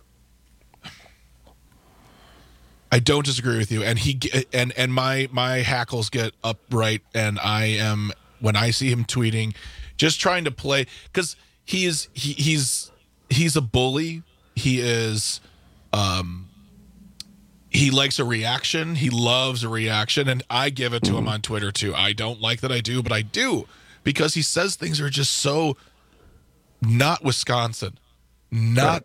I don't disagree with you, and he and and my my hackles get upright, and I am when I see him tweeting, just trying to play because he is he, he's he's a bully. He is, um, he likes a reaction. He loves a reaction, and I give it to him on Twitter too. I don't like that I do, but I do because he says things that are just so not Wisconsin, not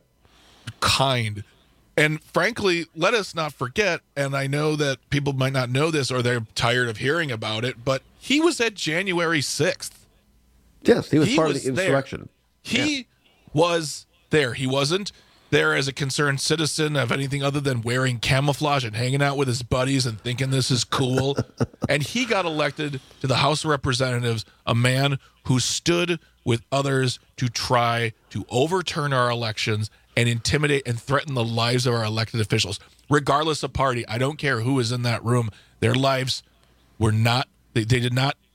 kind. And frankly, let us not forget, and I know that people might not know this or they're tired of hearing about it, but he was at January sixth. Yes, he was he part was of the insurrection. There. He yeah. was there. He wasn't there as a concerned citizen of anything other than wearing camouflage and hanging out with his buddies and thinking this is cool. And he got elected to the House of Representatives, a man who stood with others to try to overturn our elections and intimidate and threaten the lives of our elected officials, regardless of party. I don't care who is in that room. Their lives were not, they, they did not,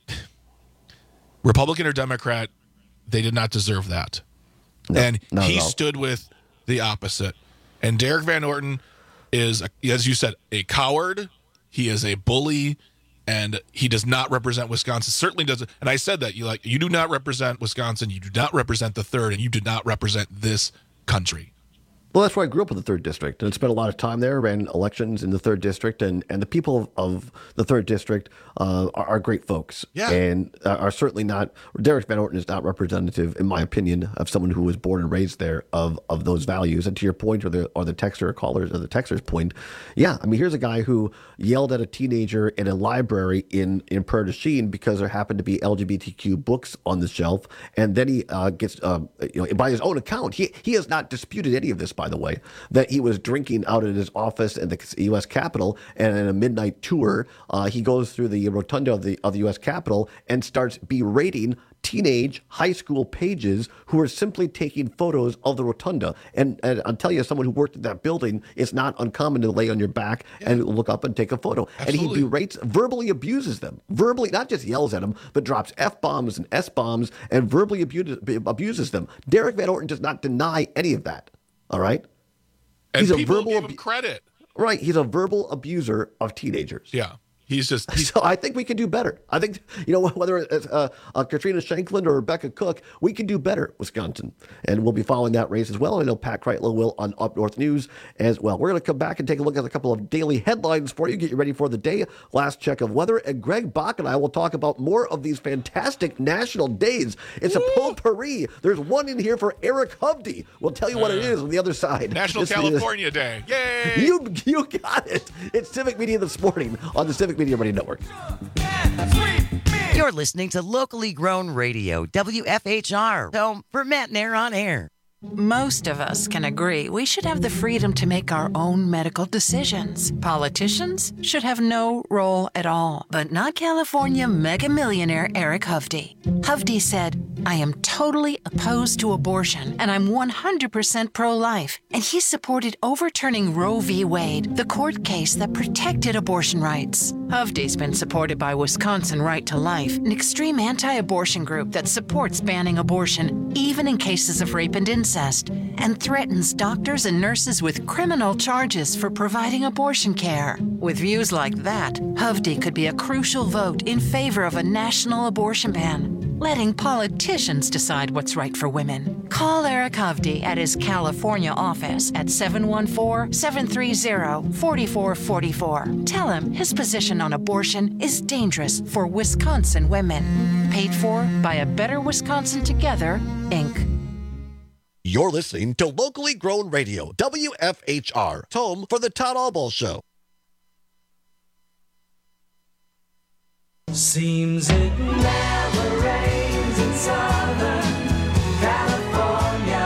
Republican or Democrat, they did not deserve that. No, and he stood with the opposite. And Derek Van Orton is, as you said, a coward. He is a bully, and he does not represent Wisconsin. Certainly doesn't. And I said that you like you do not represent Wisconsin. You do not represent the third, and you do not represent this country. Well, that's where I grew up in the third district and spent a lot of time there, ran elections in the third district, and, and the people of, of the third district uh, are, are great folks. Yeah. And are certainly not, Derek Van Orton is not representative, in my opinion, of someone who was born and raised there of, of those values. And to your point, or the or the texter callers or the texter's point, yeah, I mean, here's a guy who yelled at a teenager in a library in, in Prairie du Chien because there happened to be L G B T Q books on the shelf. And then he uh, gets, uh, you know, by his own account, he, he has not disputed any of this, by the way, that he was drinking out at his office in the U S Capitol, and in a midnight tour, uh, he goes through the rotunda of the of the U S Capitol and starts berating teenage high school pages who are simply taking photos of the rotunda. And, and I'll tell you, as someone who worked at that building, it's not uncommon to lay on your back yeah. and look up and take a photo. Absolutely. And he berates, verbally abuses them. Verbally, not just yells at them, but drops F-bombs and S-bombs and verbally abuses, abuses them. Derek Van Orton does not deny any of that. All right? And he's people a verbal give him abu- credit. Right. He's a verbal abuser of teenagers. Yeah. He's just. He's, so I think we can do better. I think, you know, whether it's uh, uh, Katrina Shanklin or Rebecca Cook, we can do better, Wisconsin. And we'll be following that race as well. I know Pat Kreitlow will on Up North News as well. We're going to come back and take a look at a couple of daily headlines for you, get you ready for the day. Last check of weather. And Greg Bach and I will talk about more of these fantastic national days. It's a potpourri. There's one in here for Eric Hovde. We'll tell you what it is on the other side. National This California is, Day. Yay! You, you got it. It's Civic Media This Morning on the Civic Media Radio Network. You're listening to locally grown radio, W F H R, home for Matt and Air on Air. Most of us can agree we should have the freedom to make our own medical decisions. Politicians should have no role at all, but not California mega millionaire Eric Hovde. Hovde said, "I am totally opposed to abortion, and I'm one hundred percent pro-life." And he supported overturning Roe v. Wade, the court case that protected abortion rights. Hovde's been supported by Wisconsin Right to Life, an extreme anti-abortion group that supports banning abortion, even in cases of rape and incest, and threatens doctors and nurses with criminal charges for providing abortion care. With views like that, Hovde could be a crucial vote in favor of a national abortion ban, letting politicians decide what's right for women. Call Eric Hovde at his California office at seven one four, seven three zero, four four four four. Tell him his position on abortion is dangerous for Wisconsin women. Paid for by A Better Wisconsin Together, Incorporated. You're listening to Locally Grown Radio, W F H R, home for the Todd Albaugh Show. Seems it never rains in Southern California.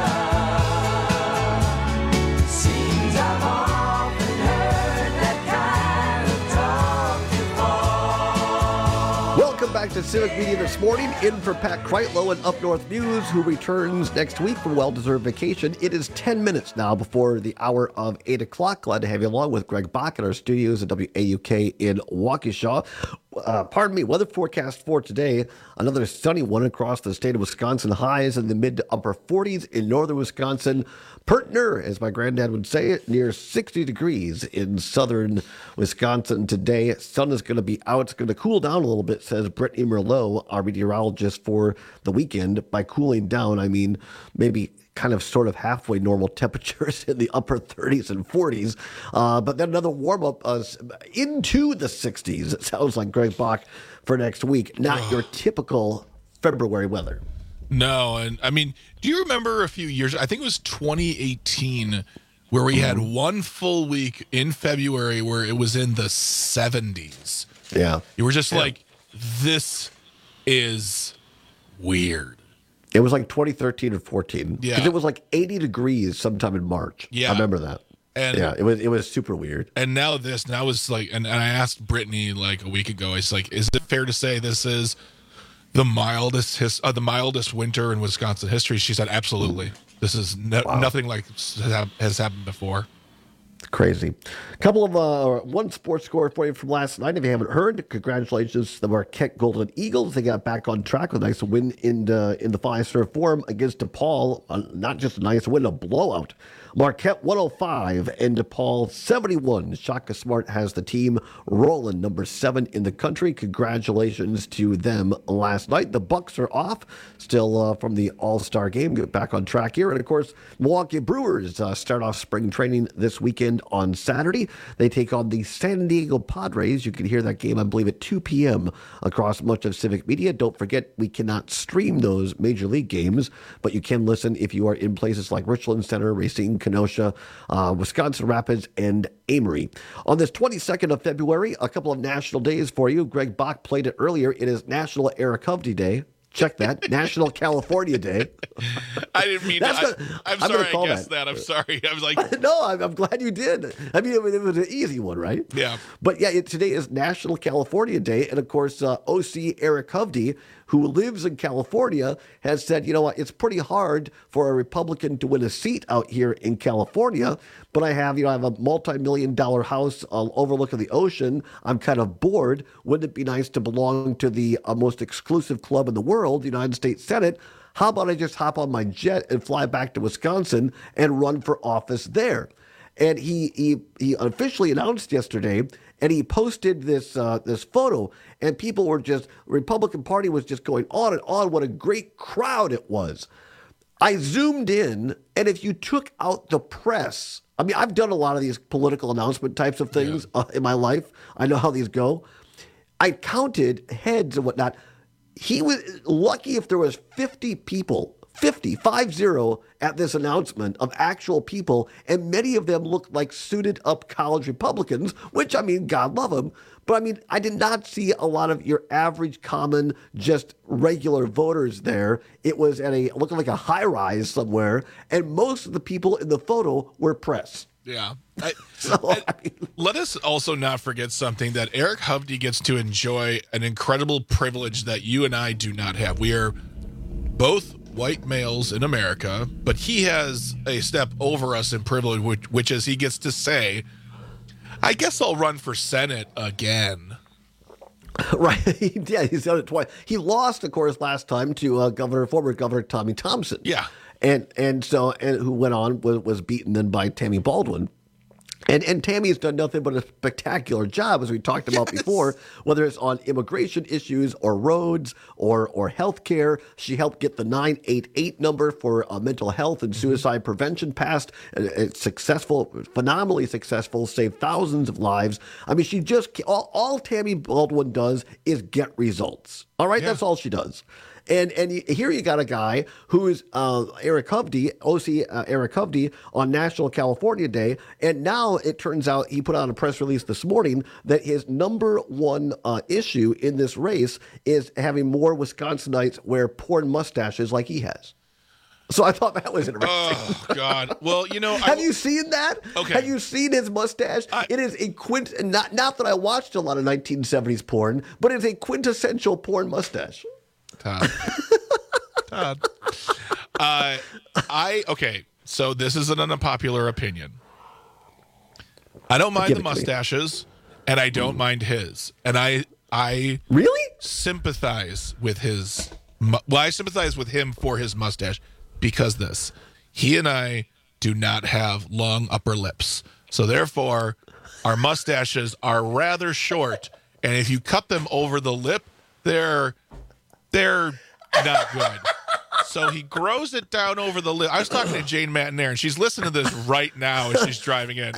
Seems I've often heard that kind of talk before. Welcome back to Civic Media this morning. In for Pat Kreitlow and Up North News, who returns next week from well-deserved vacation. It is ten minutes now before the hour of eight o'clock. Glad to have you along with Greg Bach in our studios at W A U K in Waukesha. Uh, pardon me, weather forecast for today, another sunny one across the state of Wisconsin. Highs in the mid to upper forties in northern Wisconsin. Pertner, as my granddad would say, near sixty degrees in southern Wisconsin today. Sun is going to be out. It's going to cool down a little bit, says Brittany Merlot, our meteorologist for the weekend. By cooling down, I mean maybe kind of sort of halfway normal temperatures in the upper thirties and forties. Uh, but then another warm up uh, into the sixties. It sounds like Greg Bach for next week. Not your typical February weather. No, and I mean, do you remember a few years, I think it was twenty eighteen, where we had one full week in February where it was in the seventies. Yeah. You were just Yeah. like, this is weird. It was like twenty thirteen or fourteen. Yeah. Because it was like eighty degrees sometime in March. Yeah. I remember that. And yeah, it was it was super weird. And now this, now it's like, and, and I asked Brittany like a week ago, it's like, is it fair to say this is the mildest his, uh, the mildest winter in Wisconsin history? She said, absolutely. This is no, Wow. nothing like has happened before. Crazy. A couple of uh, one sports score for you from last night. If you haven't heard, congratulations to the Marquette Golden Eagles. They got back on track with a nice win in the, in the Fiserv Forum against DePaul. Uh, not just a nice win, a blowout. Marquette one oh five and DePaul seventy-one. Shaka Smart has the team rolling, number seven in the country. Congratulations to them last night. The Bucks are off, still uh, from the All-Star game. Get back on track here. And, of course, Milwaukee Brewers uh, start off spring training this weekend on Saturday. They take on the San Diego Padres. You can hear that game, I believe, at two p.m. across much of Civic Media. Don't forget, we cannot stream those Major League games, but you can listen if you are in places like Richland Center, Racine, Kenosha, uh, Wisconsin Rapids, and Amory. On this twenty-second of February, a couple of national days for you. Greg Bach played it earlier. It is National Eric Hovde Day. Check that. National California Day. I didn't mean to. That's I, what- I'm I'm sorry gonna call I guessed that. that. I'm sorry. I was like, no, I'm, I'm glad you did. I mean, it, was- it was an easy one, right? yeah. But yeah, it, today is National California Day. And of course, uh, O C Eric Hovde, who lives in California, has said, you know what, it's pretty hard for a Republican to win a seat out here in California. But I have, you know, I have a multi-million dollar house uh, overlooking the ocean. I'm kind of bored. Wouldn't it be nice to belong to the uh, most exclusive club in the world, the United States Senate? How about I just hop on my jet and fly back to Wisconsin and run for office there? And he he he officially announced yesterday, and he posted this uh, this photo, and people were just, Republican Party was just going on and on. What a great crowd it was. I zoomed in, and if you took out the press, I mean, I've done a lot of these political announcement types of things uh, in my life. I know how these go. I counted heads and whatnot. He was lucky if there was fifty people, fifty, five zero at this announcement of actual people, and many of them looked like suited up college Republicans, which, I mean, God love them. But I mean, I did not see a lot of your average, common, just regular voters there. It was at a looking like a high rise somewhere, and most of the people in the photo were press. Yeah. I, so, I mean, let us also not forget something, that Eric Hovde gets to enjoy an incredible privilege that you and I do not have. We are both white males in America, but he has a step over us in privilege, which, which is he gets to say, I guess I'll run for Senate again. Right. Yeah, he's done it twice. He lost, of course, last time to uh, Governor, former Governor Tommy Thompson. Yeah. And and so and who went on was, was beaten then by Tammy Baldwin. And and Tammy's done nothing but a spectacular job, as we talked about yes. before, whether it's on immigration issues or roads or or health care. She helped get the nine eight eight number for uh, mental health and suicide mm-hmm. prevention passed. It's successful, phenomenally successful, saved thousands of lives. I mean, she just, all, all Tammy Baldwin does is get results. All right? Yeah. That's all she does. And and you, here you got a guy who is uh, Eric Hovde, O C uh, Eric Hovde, on National California Day. And now it turns out he put out a press release this morning that his number one uh, issue in this race is having more Wisconsinites wear porn mustaches like he has. So I thought that was interesting. Oh, God. Well, you know. Have I, you seen that? Okay. Have you seen his mustache? I, it is a quint. Not, not that I watched a lot of nineteen seventies porn, but it's a quintessential porn mustache. Todd. Todd. Uh, I, okay, so this is an unpopular opinion. I don't mind Give the it to me. mustaches, and I don't mind his. And I, I really sympathize with his, mu- well, I sympathize with him for his mustache because this. He and I do not have long upper lips. So therefore, our mustaches are rather short. And if you cut them over the lip, they're... They're not good. So he grows it down over the lip. I was talking to Jane Matinaire, and she's listening to this right now as she's driving in.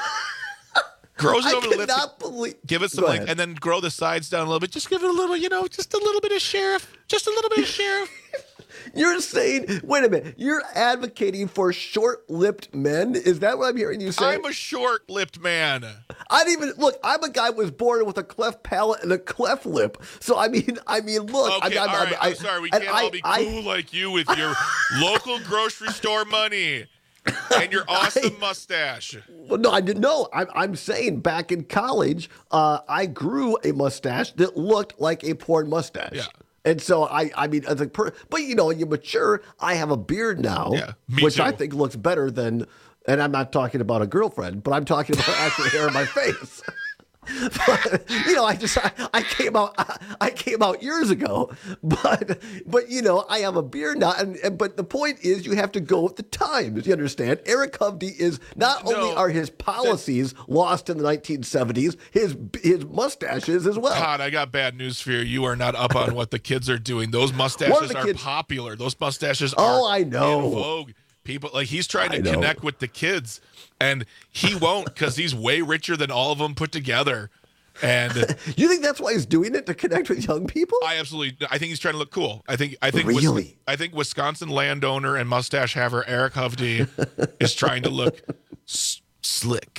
Grows it over the lip. Believe- give it some, like, and then grow the sides down a little bit. Just give it a little, you know, just a little bit of sheriff. Just a little bit of sheriff. You're saying, wait a minute, you're advocating for short-lipped men? Is that what I'm hearing you say? I'm a short-lipped man. I didn't even, look, I'm a guy who was born with a cleft palate and a cleft lip. So, I mean, I mean, look. Okay, I mean, I'm, all right, I, I'm sorry. We and can't I, all be I, cool like you with your local grocery store money and your awesome I, mustache. Well, no, I didn't know. I'm, I'm saying back in college, uh, I grew a mustache that looked like a porn mustache. Yeah. And so I, I mean, as a per, but you know, you mature. I have a beard now, yeah, me which too. I think looks better than. And I'm not talking about a girlfriend, but I'm talking about actual hair on my face. But, you know, I just I, I came out I, I came out years ago, but but you know, I have a beard now, and, and but the point is, you have to go with the times. You understand? Eric Hovde is not No, only are his policies lost in the nineteen seventies, his his mustaches as well. Todd, I got bad news for you. You are not up on what the kids are doing. Those mustaches the are kids- popular. Those mustaches Oh, are I know. in vogue. People like he's trying to I know. connect with the kids, and he won't because he's way richer than all of them put together. And you think that's why he's doing it, to connect with young people? I absolutely, I think he's trying to look cool. I think, I think, Really? Wis- I think Wisconsin landowner and mustache haver Eric Hovde is trying to look s- slick.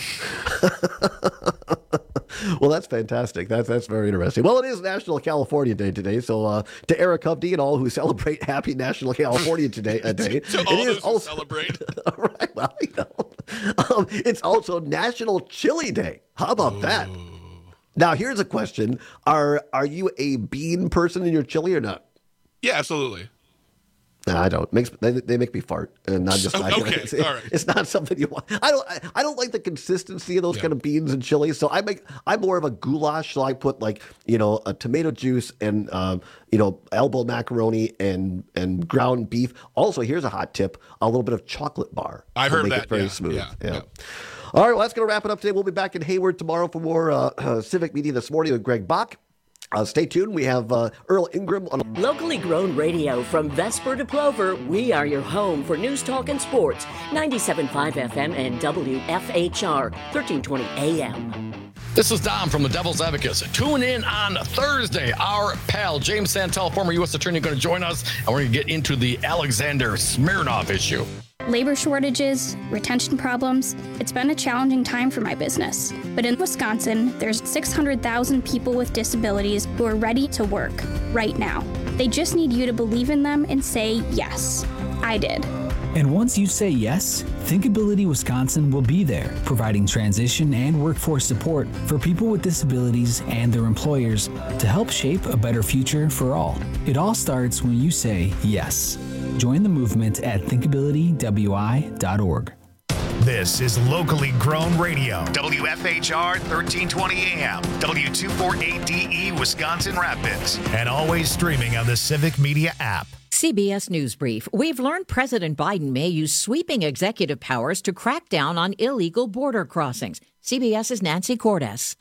Well, that's fantastic. That's that's very interesting. Well, it is National California Day today, so uh, to Eric Hovde and all who celebrate Happy National California today, a day. to it all is those who also celebrate. right. Well, you know, um, it's also National Chili Day. How about Ooh. that? Now, here's a question: Are are you a bean person in your chili or not? Yeah, absolutely. No, I don't. Makes they, they make me fart, and I'm just not gonna, Okay, it's, all right. it's not something you want. I don't. I, I don't like the consistency of those Yeah. kind of beans and chili. So I make. I'm more of a goulash. So I put like you know a tomato juice and um, you know elbow macaroni and and ground beef. Also, here's a hot tip: a little bit of chocolate bar. I've to heard make that, it very yeah, smooth. yeah, yeah. All right, well, that's going to wrap it up today. We'll be back in Hayward tomorrow for more uh, uh, Civic Media This Morning with Greg Bach. Uh, stay tuned. We have uh, Earl Ingram on. Locally grown radio from Vesper to Plover, we are your home for news, talk, and sports. ninety-seven point five F M and W F H R, thirteen twenty A M. This is Dom from the Devil's Advocates. Tune in on Thursday. Our pal, James Santel, former U S attorney, going to join us, and we're going to get into the Alexander Smirnov issue. Labor shortages, retention problems. It's been a challenging time for my business. But in Wisconsin, there's six hundred thousand people with disabilities who are ready to work right now. They just need you to believe in them and say yes. I did. And once you say yes, Thinkability Wisconsin will be there, providing transition and workforce support for people with disabilities and their employers to help shape a better future for all. It all starts when you say yes. Join the movement at thinkability w i dot org. This is Locally Grown Radio. W F H R thirteen twenty A M, W two forty-eight D E, Wisconsin Rapids. And always streaming on the Civic Media app. C B S News Brief. We've learned President Biden may use sweeping executive powers to crack down on illegal border crossings. CBS's Nancy Cordes.